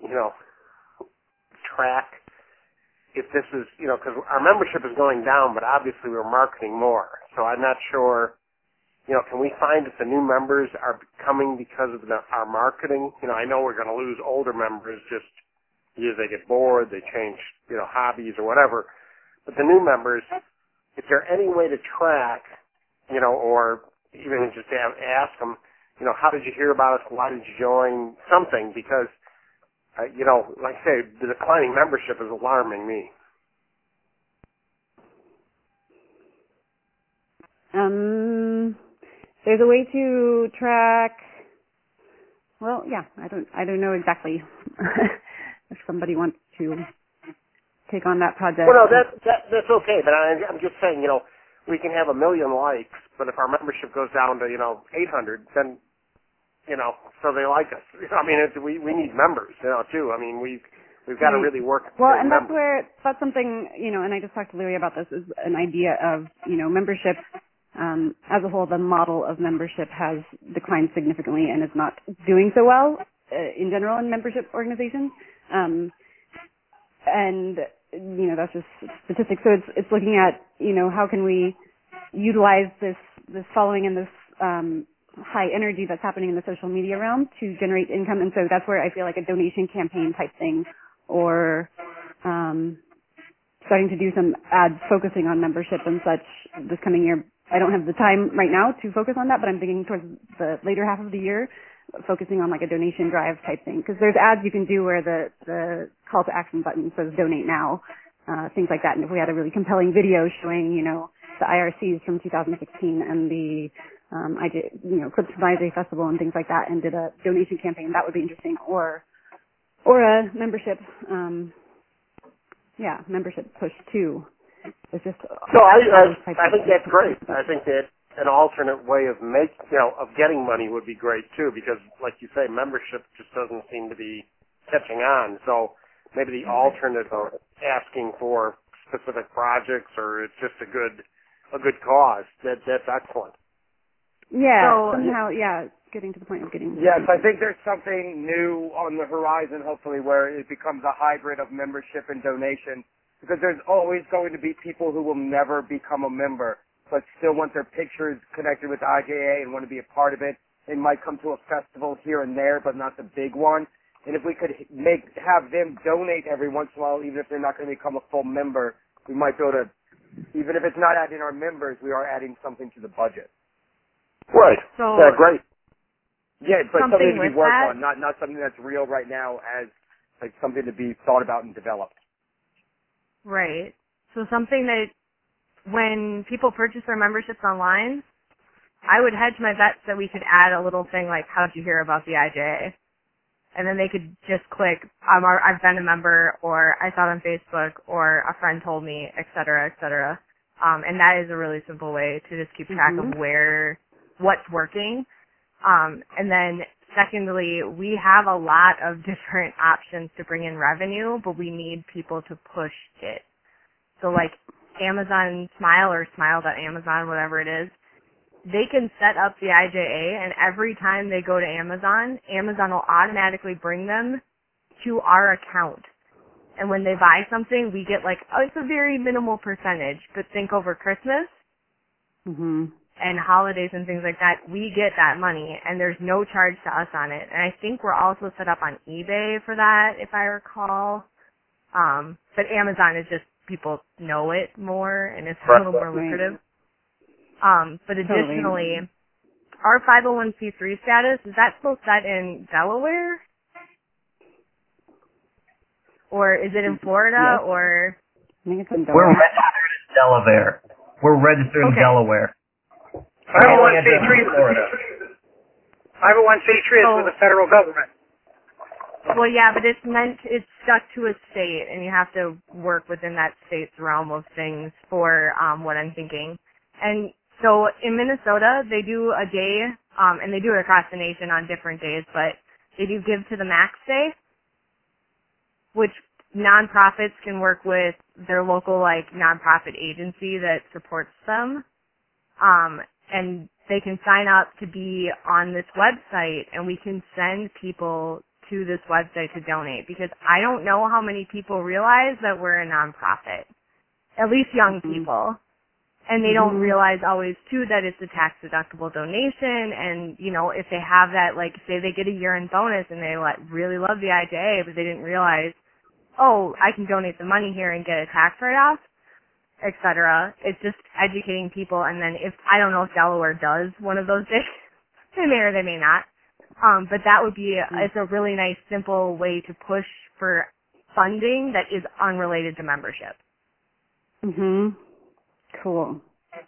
track if this is, because our membership is going down, but obviously we're marketing more. So I'm not sure, can we find if the new members are coming because of our marketing? I know we're going to lose older members just because they get bored, they change, hobbies or whatever. But the new members, is there any way to track, or even just ask them, how did you hear about us? Why did you join? Something, because, like I say, the declining membership is alarming me. There's a way to track. Well, yeah, I don't know exactly if somebody wants to take on that project. Well, no, that's okay. But I'm just saying, we can have 1 million likes, but if our membership goes down to 800, then so they like us. I mean, we need members, too. I mean, we've got to really work. Well, and that's something, and I just talked to Larry about this, is an idea of, membership. As a whole, the model of membership has declined significantly and is not doing so well in general in membership organizations. And that's just statistics. So it's looking at how can we utilize this following and this high energy that's happening in the social media realm to generate income. And so that's where I feel like a donation campaign type thing, or starting to do some ads focusing on membership and such this coming year. I don't have the time right now to focus on that, but I'm thinking towards the later half of the year, focusing on like a donation drive type thing. Because there's ads you can do where the call to action button says donate now, things like that. And if we had a really compelling video showing, the IRCs from 2016 and the Clips from IJ Festival and things like that, and did a donation campaign, that would be interesting. Or a membership, membership push too. It's just I think that's great. I think that an alternate way of getting money would be great too, because like you say, membership just doesn't seem to be catching on. So maybe the alternate of asking for specific projects, or it's just a good cause. That's excellent. Yeah, so, somehow, getting to the point of getting. Yes, I think there's something new on the horizon, hopefully, where it becomes a hybrid of membership and donation. Because there's always going to be people who will never become a member, but still want their pictures connected with IJA and want to be a part of it. They might come to a festival here and there, but not the big one. And if we could have them donate every once in a while, even if they're not going to become a full member, we might be able to, even if it's not adding our members, we are adding something to the budget. Right. So, yeah, great. Yeah, but something to be worked that, on, not something that's real right now as like something to be thought about and developed. Right. So something that when people purchase their memberships online, I would hedge my bets that we could add a little thing like, how'd you hear about the IJA? And then they could just click, I've been a member, or I saw it on Facebook, or a friend told me, et cetera, et cetera. And that is a really simple way to just keep track of what's working. And then secondly, we have a lot of different options to bring in revenue, but we need people to push it. So like Amazon Smile or Smile.Amazon, whatever it is, they can set up the IJA, and every time they go to Amazon, Amazon will automatically bring them to our account. And when they buy something, we get like, it's a very minimal percentage, but think over Christmas and holidays and things like that, we get that money, and there's no charge to us on it. And I think we're also set up on eBay for that, if I recall. But Amazon is just, people know it more, and it's a little more lucrative. But additionally, our 501c3 status, is that still set in Delaware? Or is it in Florida? Yes. Or I think it's in Delaware. We're registered in Delaware. We're registered in Delaware. 501c3 Florida. 501c3 is with the federal government. Well, yeah, but it's stuck to a state, and you have to work within that state's realm of things for what I'm thinking. And so in Minnesota, they do a day, and they do it across the nation on different days, but they do Give to the Max Day, which nonprofits can work with their local, like, nonprofit agency that supports them. And they can sign up to be on this website, and we can send people to this website to donate, because I don't know how many people realize that we're a nonprofit, at least young people. And they don't realize always, too, that it's a tax-deductible donation. And, you know, if they have that, like, say they get a year-end bonus and they really love the IJA, but they didn't realize, oh, I can donate the money here and get a tax write-off, et cetera. It's just educating people. And then I don't know if Delaware does one of those days. They may or they may not. But that would be, it's a really nice, simple way to push for funding that is unrelated to membership. Cool.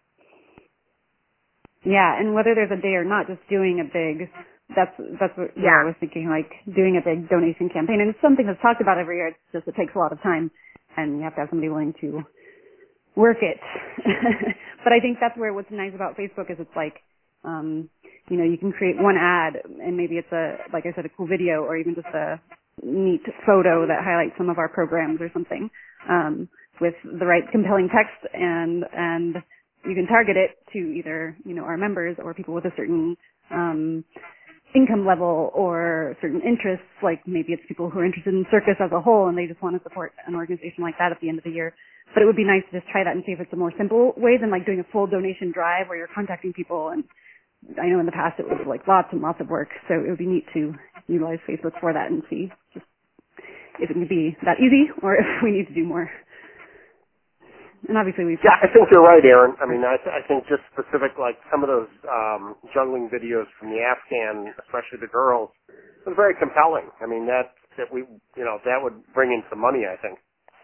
Yeah, and whether there's a day or not, just doing a big, that's what I was thinking, like doing a big donation campaign. And it's something that's talked about every year. It's just, it takes a lot of time, and you have to have somebody willing to work it. But I think that's where what's nice about Facebook is it's like, you know, you can create one ad, and maybe it's like I said, a cool video, or even just a neat photo that highlights some of our programs or something. With the right compelling text, and you can target it to either, you know, our members or people with a certain income level or certain interests, like maybe it's people who are interested in circus as a whole and they just want to support an organization like that at the end of the year. But it would be nice to just try that and see if it's a more simple way than like doing a full donation drive where you're contacting people. And I know in the past it was like lots and lots of work, so it would be neat to utilize Facebook for that and see just if it can be that easy or if we need to do more. And obviously I think you're right, Aaron. I mean, I think just specific, like some of those juggling videos from the Afghan, especially the girls, was very compelling. I mean, that would bring in some money, I think.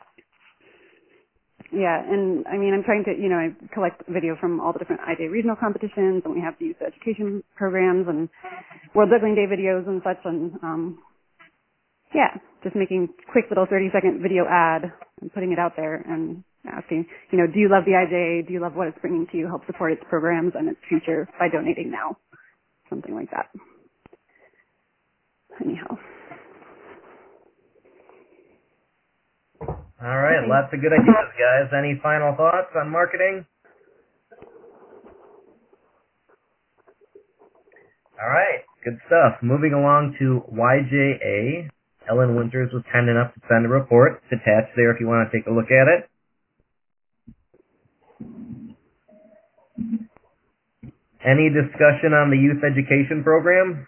Yeah, and I mean, I'm trying to, you know, I collect video from all the different IJA regional competitions, and we have the youth education programs and World Juggling Day videos and such, and just making quick little 30-second video ad and putting it out there and asking, you know, do you love the IJA? Do you love what it's bringing to you? Help support its programs and its future by donating now. Something like that. Anyhow. All right, lots of good ideas, guys. Any final thoughts on marketing? All right, good stuff. Moving along to YJA. Ellen Winters was kind enough to send a report. It's attached there if you want to take a look at it. Any discussion on the youth education program?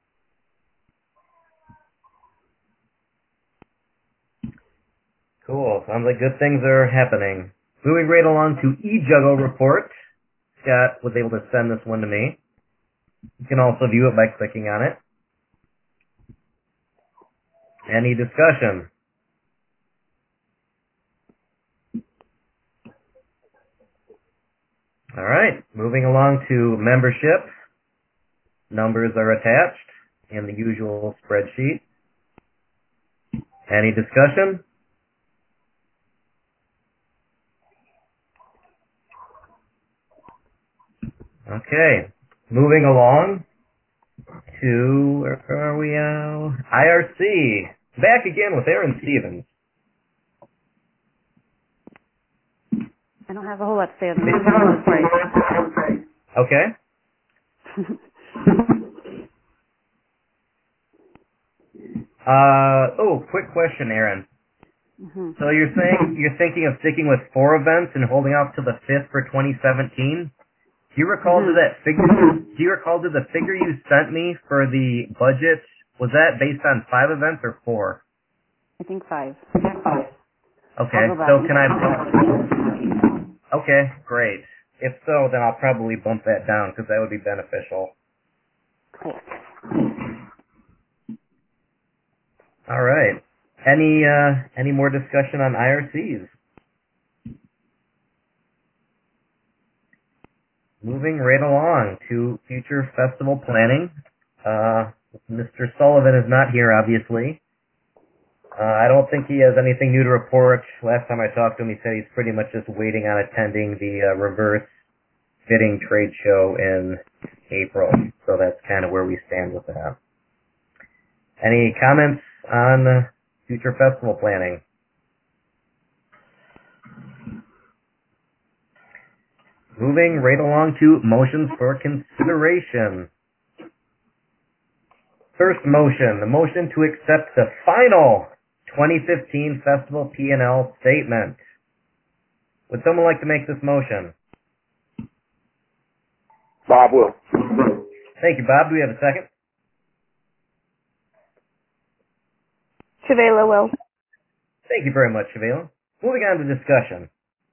Cool. Sounds like good things are happening. Moving right along to eJuggle report. Scott was able to send this one to me. You can also view it by clicking on it. Any discussion? All right. Moving along to membership. Numbers are attached in the usual spreadsheet. Any discussion? Okay. Moving along to, where are we now? IRC. Back again with Aaron Stevens. I don't have a whole lot to say on the Okay. Quick question, Aaron. Mm-hmm. So you're saying you're thinking of sticking with 4 events and holding off to the 5th for 2017? Do you recall Mm-hmm. to the figure you sent me for the budget? Was that based on 5 events or 4? I think 5. Okay, so can I bump? Okay, great. If so, then I'll probably bump that down because that would be beneficial. Cool. All right. Any more discussion on IRCs? Moving right along to future festival planning. Mr. Sullivan is not here, obviously. I don't think he has anything new to report. Last time I talked to him, he said he's pretty much just waiting on attending the reverse fitting trade show in April. So that's kind of where we stand with that. Any comments on future festival planning? Moving right along to motions for consideration. First motion, the motion to accept the final 2015 Festival P&L statement. Would someone like to make this motion? Bob will. Thank you, Bob. Do we have a second? Chavela will. Thank you very much, Chavela. Moving on to discussion.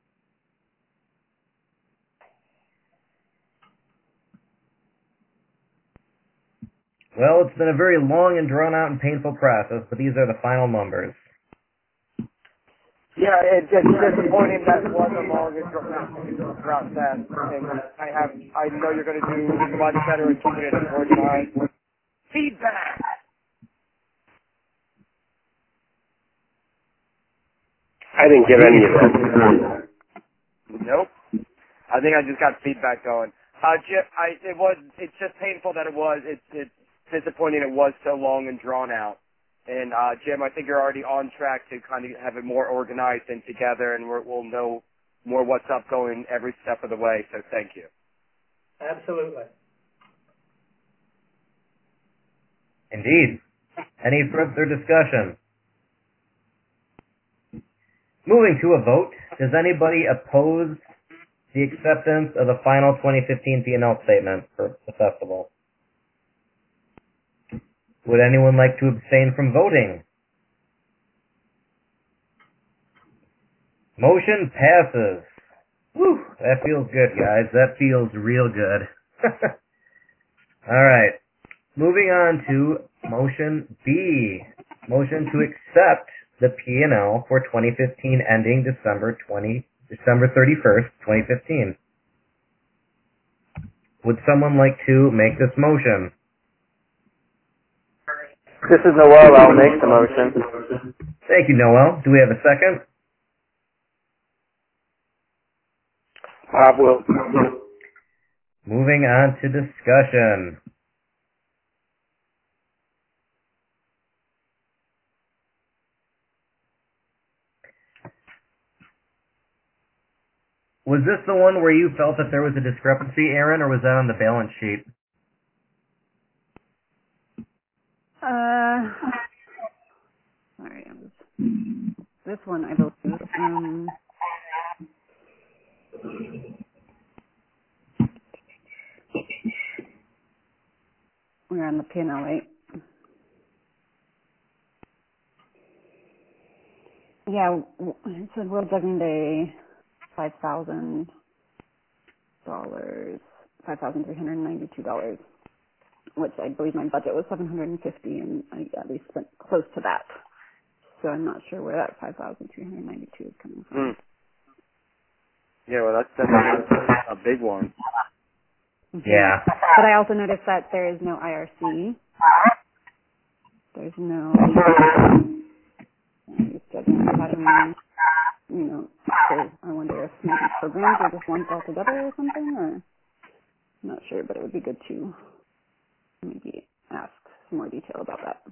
Well, it's been a very long and drawn-out and painful process, but these are the final numbers. Yeah, it's disappointing that it was a long and drawn-out process, and I know you're going to do much better at keeping it organized. Feedback! I didn't get any of that. Nope. I think I just got feedback going. Jim, it's just painful that it's disappointing it was so long and drawn out. And Jim, I think you're already on track to kind of have it more organized and together, and we'll know more what's up going every step of the way. So thank you. Absolutely. Indeed. Any further discussion? Moving to a vote, does anybody oppose the acceptance of the final 2015 P&L statement for the festival? Would anyone like to abstain from voting? Motion passes. Whew, that feels good, guys. That feels real good. All right. Moving on to motion B. Motion to accept the P&L for 2015 ending December 31st, 2015. Would someone like to make this motion? This is Noel. I'll make the motion. Thank you, Noel. Do we have a second? Bob will. Moving on to discussion. Was this the one where you felt that there was a discrepancy, Aaron, or was that on the balance sheet? Sorry, this one I believe. We're on the P&L, right? Yeah, it said World Juggling Day, $5,000, $5,392, which I believe my budget was $750, and I at least spent close to that. So I'm not sure where that $5,392 is coming from. Yeah, well, that's a big one. Yeah. But I also noticed that there is no IRC. There's no Juggling Academy, so I wonder if maybe programs are just lumped all together or something, or I'm not sure, but it would be good to maybe ask some more detail about that.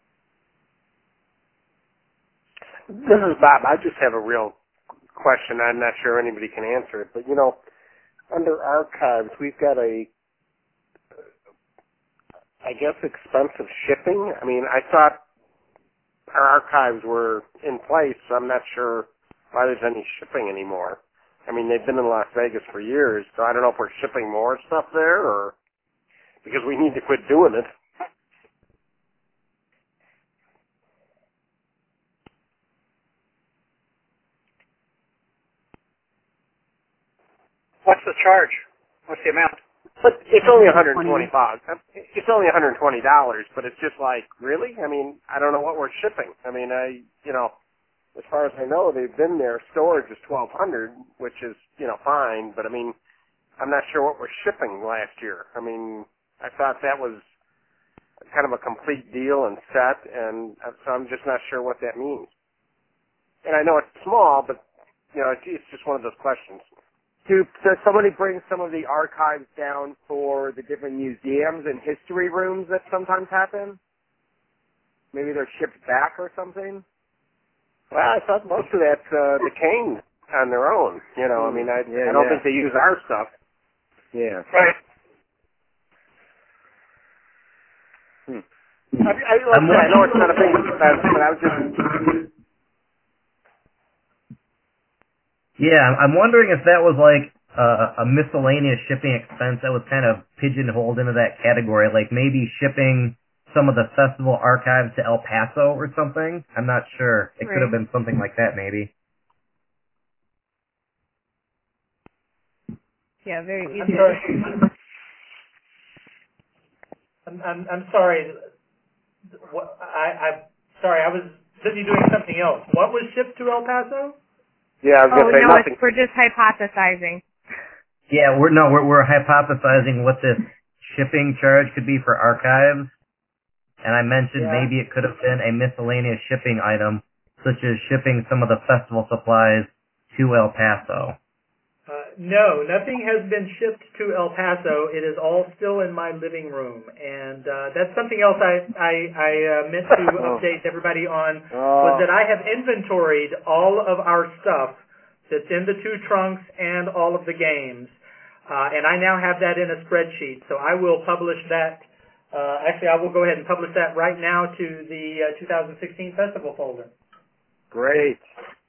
This is Bob. I just have a real question. I'm not sure anybody can answer it, but under archives, we've got I guess, expensive shipping. I mean, I thought our archives were in place, so I'm not sure why there's any shipping anymore. I mean, they've been in Las Vegas for years, so I don't know if we're shipping more stuff there or because we need to quit doing it. What's the charge? What's the amount? But it's only $120. It's only $120, but it's just like, really? I mean, I don't know what we're shipping. I mean, as far as I know, they've been there. Storage is $1,200, which is, fine. But I mean, I'm not sure what we're shipping last year. I mean, I thought that was kind of a complete deal and set, and so I'm just not sure what that means. And I know it's small, but it's just one of those questions. Does somebody bring some of the archives down for the different museums and history rooms that sometimes happen? Maybe they're shipped back or something? Well, I thought most of that's the Kane on their own. I mean, I don't think they use our stuff. Yeah. Right. I know it's not a big expense, but I was just... Yeah, I'm wondering if that was like a miscellaneous shipping expense that was kind of pigeonholed into that category, like maybe shipping some of the festival archives to El Paso or something. I'm not sure. It could have been something like that, maybe. Yeah, very easy. I'm sorry. I'm sorry. I was busy doing something else. What was shipped to El Paso? Yeah, I was going to say nothing. We're just hypothesizing. Yeah, we're hypothesizing what this shipping charge could be for archives, and I mentioned maybe it could have been a miscellaneous shipping item, such as shipping some of the festival supplies to El Paso. No, nothing has been shipped to El Paso. It is all still in my living room, and that's something else I meant to update everybody on, was that I have inventoried all of our stuff that's in the 2 trunks and all of the games, and I now have that in a spreadsheet, so I will publish that. Actually, I will go ahead and publish that right now to the 2016 festival folder. Great.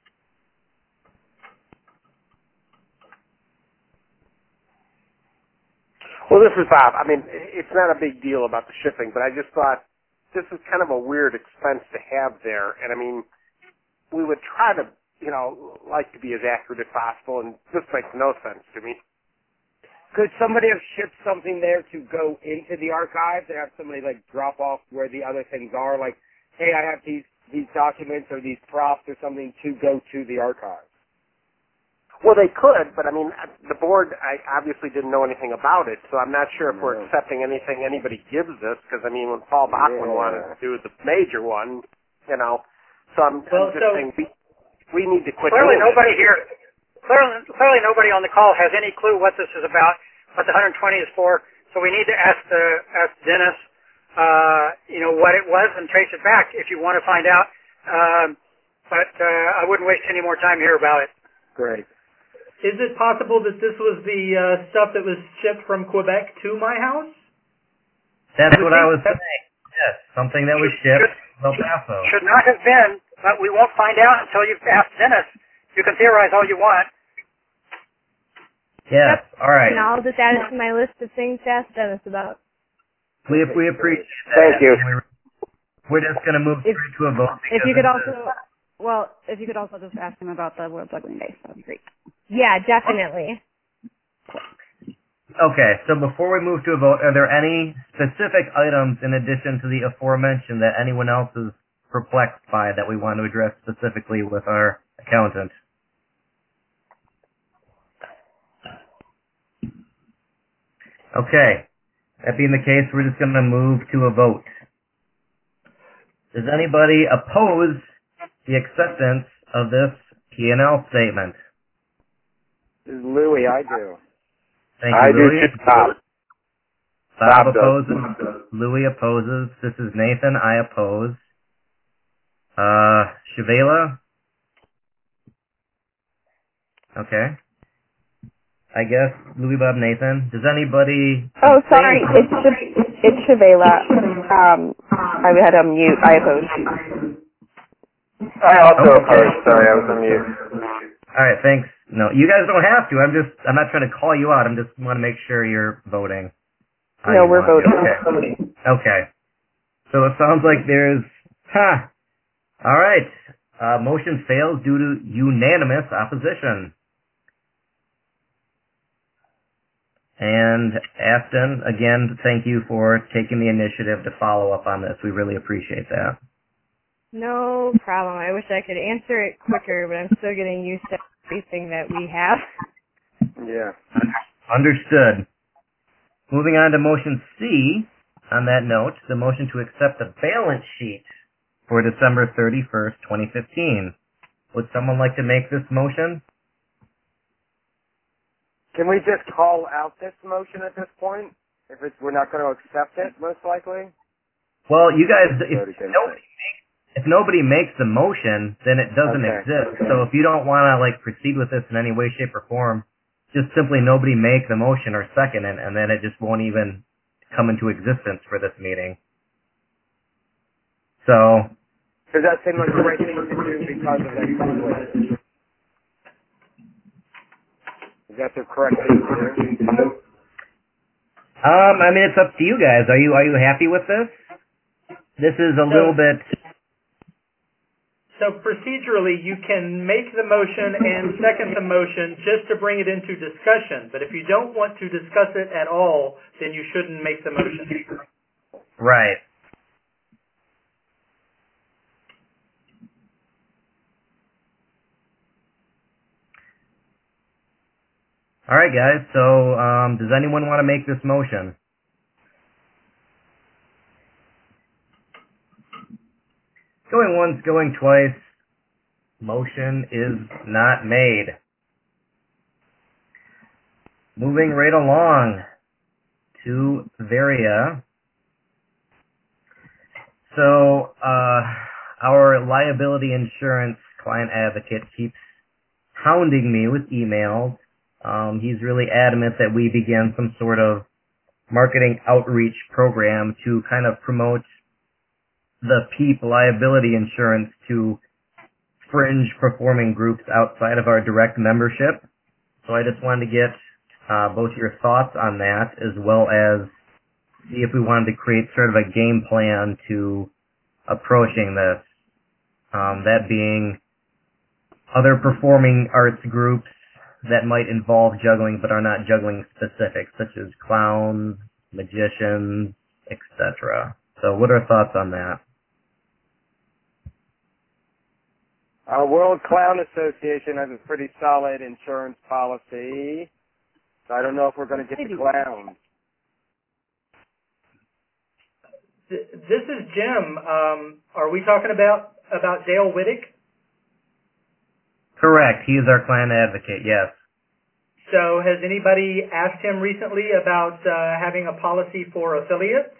Well, this is Bob. I mean, it's not a big deal about the shipping, but I just thought this is kind of a weird expense to have there. And I mean, we would try to, like to be as accurate as possible, and this makes no sense to me. Could somebody have shipped something there to go into the archives and have somebody like drop off where the other things are? Like, hey, I have these documents or these props or something to go to the archives. Well, they could, but I mean, the board, I obviously didn't know anything about it, so I'm not sure if we're accepting anything anybody gives us, because I mean, when Paul Bachman wanted to do the major one, so I'm just saying we need to quit clearly doing nobody it. here, clearly nobody on the call has any clue what this is about, what the 120 is for, so we need to ask Dennis, what it was and trace it back if you want to find out, but I wouldn't waste any more time here about it. Great. Is it possible that this was the stuff that was shipped from Quebec to my house? That's what I was saying. Yes, something that was shipped from El Paso. Should not have been, but we won't find out until you've asked Dennis. You can theorize all you want. Yes, Yep. all right. And I'll just add it to my list of things to ask Dennis about. We appreciate that. Thank you. We're just going to move straight to a vote. If you could also just ask him about the World Juggling Day, that would be great. Yeah, definitely. Okay, so before we move to a vote, are there any specific items in addition to the aforementioned that anyone else is perplexed by that we want to address specifically with our accountant? Okay, that being the case, we're just going to move to a vote. Does anybody oppose the acceptance of this P&L statement? Louis, I do. Thank you, I do Louis. too, Bob. Bob Bob does. opposes. Louis opposes. This is Nathan. I oppose. Shavela? Okay. I guess Louis, Bob, Nathan. Does anybody... Oh, sorry. It's Shavela. I had a mute. I oppose. I also oppose. Sorry, I was on mute. All right, thanks. No, you guys don't have to. I'm not trying to call you out. I just want to make sure you're voting. No, we're voting. Okay. So it sounds like there's... All right. Motion fails due to unanimous opposition. And Aston, again, thank you for taking the initiative to follow up on this. We really appreciate that. No problem. I wish I could answer it quicker, but I'm still getting used to everything that we have. Yeah. Understood. Moving on to motion C, on that note, the motion to accept the balance sheet for December 31st, 2015. Would someone like to make this motion? Can we just call out this motion at this point? We're not going to accept it, most likely? Well, you guys, if nobody makes the motion, then it doesn't exist. So if you don't want to proceed with this in any way, shape, or form, just simply nobody make the motion or second it, and then it just won't even come into existence for this meeting. So. Does that seem like the right thing to do because of that conflict? Is that the correct thing to do? I mean, it's up to you guys. Are you happy with this? This is a little bit... So procedurally, you can make the motion and second the motion just to bring it into discussion. But if you don't want to discuss it at all, then you shouldn't make the motion. Right. All right, guys. So does anyone want to make this motion? Going once, going twice. Motion is not made. Moving right along to Varia. So our liability insurance client advocate keeps hounding me with emails. He's really adamant that we begin some sort of marketing outreach program to kind of promote the PEEP liability insurance to fringe performing groups outside of our direct membership. So I just wanted to get both your thoughts on that, as well as see if we wanted to create sort of a game plan to approaching this. That being other performing arts groups that might involve juggling but are not juggling specific, such as clowns, magicians, etc. So what are thoughts on that? Our World Clown Association has a pretty solid insurance policy. So I don't know if we're going to get the clowns. This is Jim. Are we talking about Dale Wittick? Correct. He is our client advocate, yes. So has anybody asked him recently about having a policy for affiliates?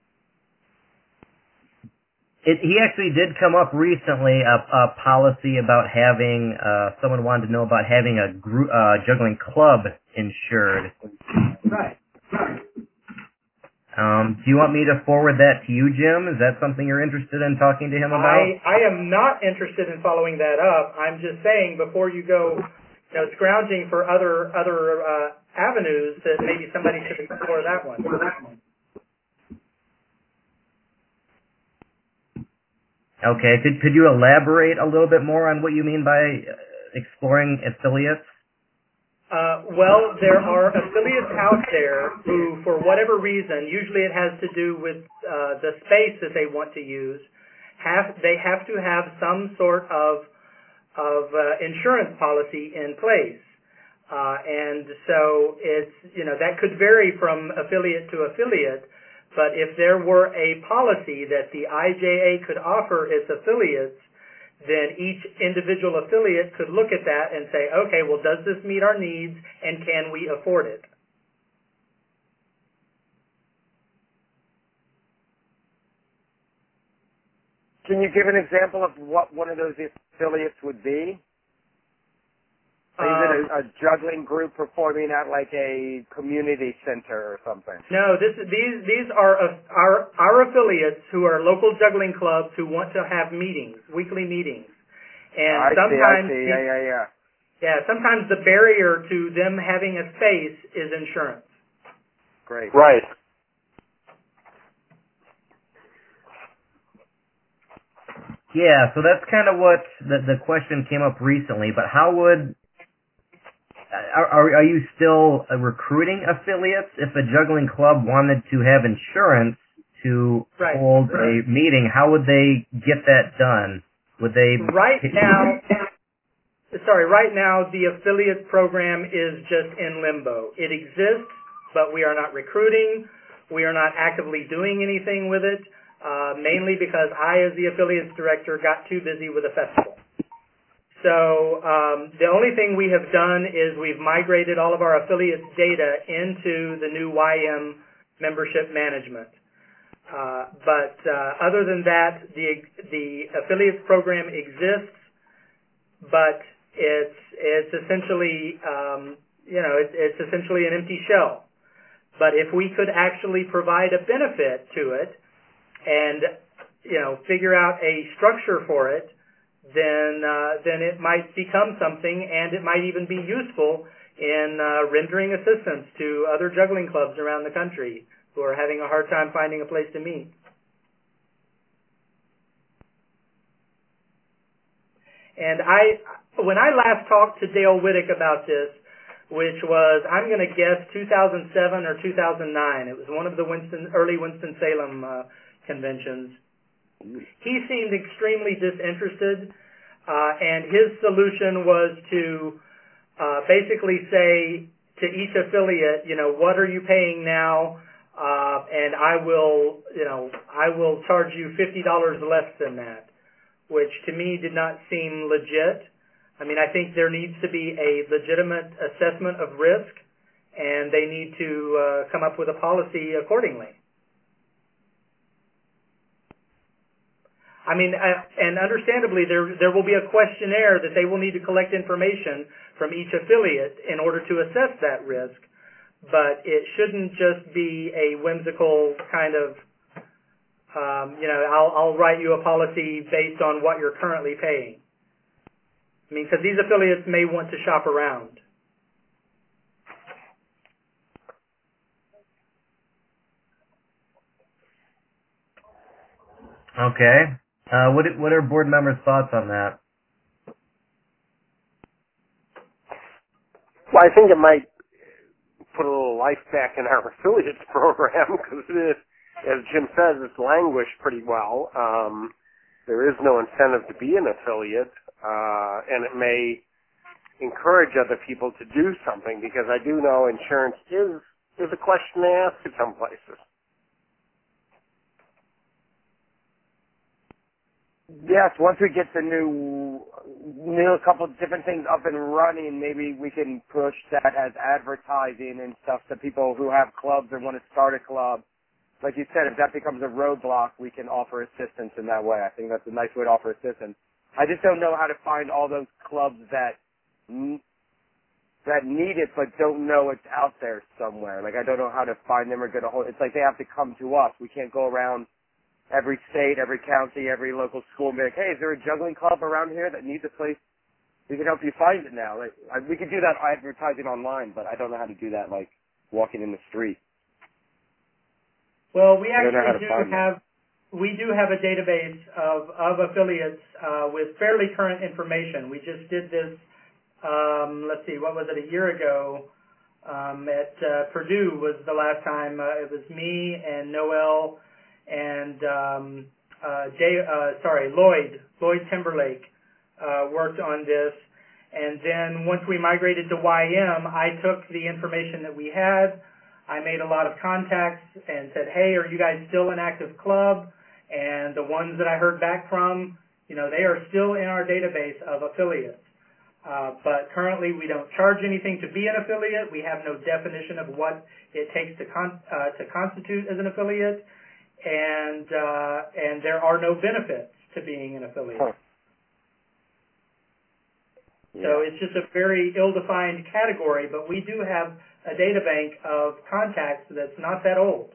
He actually did come up recently, a policy about having, someone wanted to know about having a juggling club insured. Right. Do you want me to forward that to you, Jim? Is that something you're interested in talking to him about? I am not interested in following that up. I'm just saying before you go, scrounging for other avenues, that maybe somebody should explore that one. Okay. Could you elaborate a little bit more on what you mean by exploring affiliates? Well, there are affiliates out there who, for whatever reason, usually it has to do with the space that they want to use, they have to have some sort of insurance policy in place. And so it's, that could vary from affiliate to affiliate, but if there were a policy that the IJA could offer its affiliates, then each individual affiliate could look at that and say, okay, well, does this meet our needs, and can we afford it? Can you give an example of what one of those affiliates would be? Is it a juggling group performing at like a community center or something? No, these are our affiliates who are local juggling clubs who want to have meetings, weekly meetings. And I see. Yeah. Yeah, sometimes the barrier to them having a space is insurance. Great. Right. Yeah, so that's kind of what the question came up recently, but how would... Are you still recruiting affiliates? If a juggling club wanted to have insurance to hold a meeting, how would they get that done? Would they... Right now, the affiliate program is just in limbo. It exists, but we are not recruiting. We are not actively doing anything with it, mainly because I, as the affiliates director, got too busy with a festival. So the only thing we have done is we've migrated all of our affiliates' data into the new YM membership management. But other than that, the affiliates program exists, but it's essentially it's essentially an empty shell. But if we could actually provide a benefit to it and figure out a structure for it, then it might become something, and it might even be useful in rendering assistance to other juggling clubs around the country who are having a hard time finding a place to meet. And when I last talked to Dale Wittick about this, which was, I'm going to guess, 2007 or 2009. It was one of the early Winston-Salem conventions. He seemed extremely disinterested, and his solution was to basically say to each affiliate, what are you paying now, and I will charge you $50 less than that, which to me did not seem legit. I mean, I think there needs to be a legitimate assessment of risk, and they need to come up with a policy accordingly. I mean, and understandably, there will be a questionnaire that they will need to collect information from each affiliate in order to assess that risk, but it shouldn't just be a whimsical kind of, I'll write you a policy based on what you're currently paying. I mean, because these affiliates may want to shop around. Okay. What are board members' thoughts on that? Well, I think it might put a little life back in our affiliates program because, as Jim says, it's languished pretty well. There is no incentive to be an affiliate, and it may encourage other people to do something because I do know insurance is a question they ask in some places. Yes, once we get the new couple of different things up and running, maybe we can push that as advertising and stuff to people who have clubs or want to start a club. Like you said, if that becomes a roadblock, we can offer assistance in that way. I think that's a nice way to offer assistance. I just don't know how to find all those clubs that that need it but don't know it's out there somewhere. Like I don't know how to find them or get a hold. It's like they have to come to us. We can't go around every state, every county, every local school and be like, hey, is there a juggling club around here that needs a place? We can help you find it now. Like, we could do that advertising online, but I don't know how to do that, like walking in the street. Well, we actually do have a database of affiliates with fairly current information. We just did this, let's see, what was it, a year ago at Purdue was the last time. It was me and Noel and Lloyd Timberlake worked on this. And then once we migrated to YM, I took the information that we had. I made a lot of contacts and said, hey, are you guys still an active club? And the ones that I heard back from, they are still in our database of affiliates. But currently we don't charge anything to be an affiliate. We have no definition of what it takes to constitute as an affiliate. And there are no benefits to being an affiliate. Huh. Yeah. So it's just a very ill-defined category, but we do have a data bank of contacts that's not that old.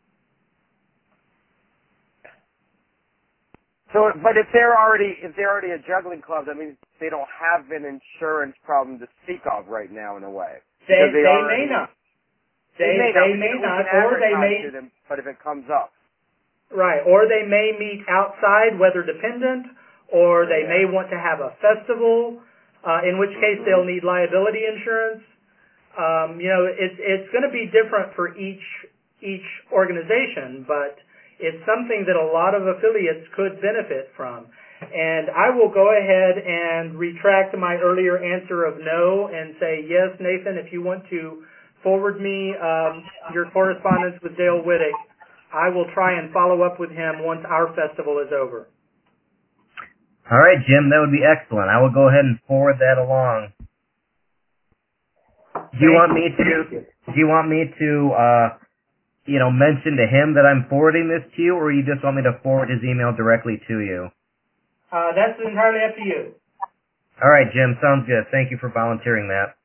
So, but if they're already a juggling club, that means they don't have an insurance problem to speak of right now, in a way. They may not. They may not, or they may. Them, but if it comes up, right, or they may meet outside, weather dependent, or they may want to have a festival. In which case they'll need liability insurance. It's going to be different for each organization, but it's something that a lot of affiliates could benefit from. And I will go ahead and retract my earlier answer of no and say, yes, Nathan, if you want to forward me your correspondence with Dale Wittig, I will try and follow up with him once our festival is over. All right, Jim, that would be excellent. I will go ahead and forward that along. Do you want me to mention to him that I'm forwarding this to you, or you just want me to forward his email directly to you? That's entirely up to you. All right, Jim, sounds good. Thank you for volunteering that.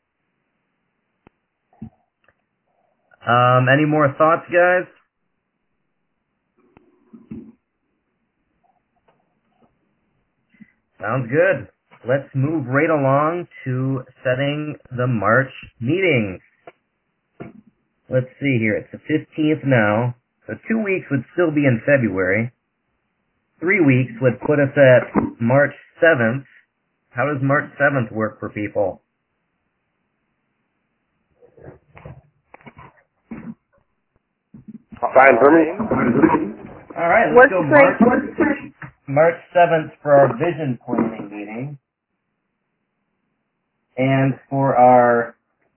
Any more thoughts, guys? Sounds good. Let's move right along to setting the March meetings. Let's see here. It's the 15th now. So 2 weeks would still be in February. 3 weeks would put us at March 7th. How does March 7th work for people? Fine for me. All right, let's go March 7th for our vision planning meeting. And for our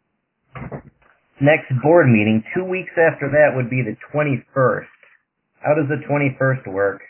next board meeting, 2 weeks after that would be the 21st. How does the 21st work?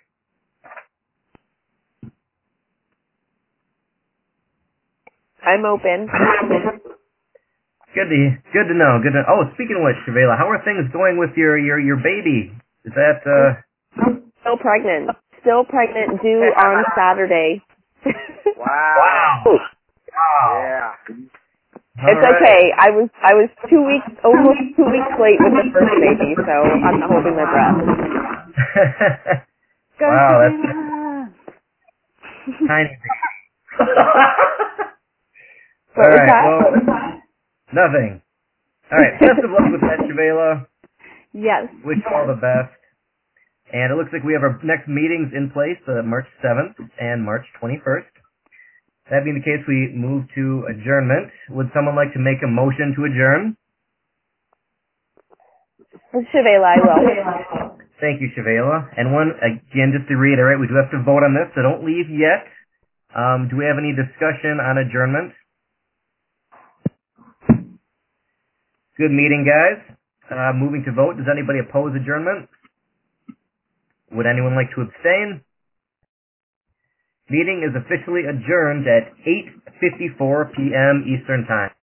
I'm open. Good to know. Oh, speaking of which, Shavela, how are things going with your baby? Is that Still pregnant, due on Saturday. Wow. Yeah. It's okay. I was almost 2 weeks late with the first baby, so I'm not holding my breath. Wow, that's tiny. All right. Well, nothing. All right. Best of luck with that, Shavela. Yes. Wish you all the best. And it looks like we have our next meetings in place, March 7th and March 21st. That being the case, we move to adjournment. Would someone like to make a motion to adjourn? Shavela, I will. Thank you, Shavela. And again, just to reiterate, we do have to vote on this, so don't leave yet. Do we have any discussion on adjournment? Good meeting, guys. Moving to vote. Does anybody oppose adjournment? Would anyone like to abstain? Meeting is officially adjourned at 8:54 p.m. Eastern Time.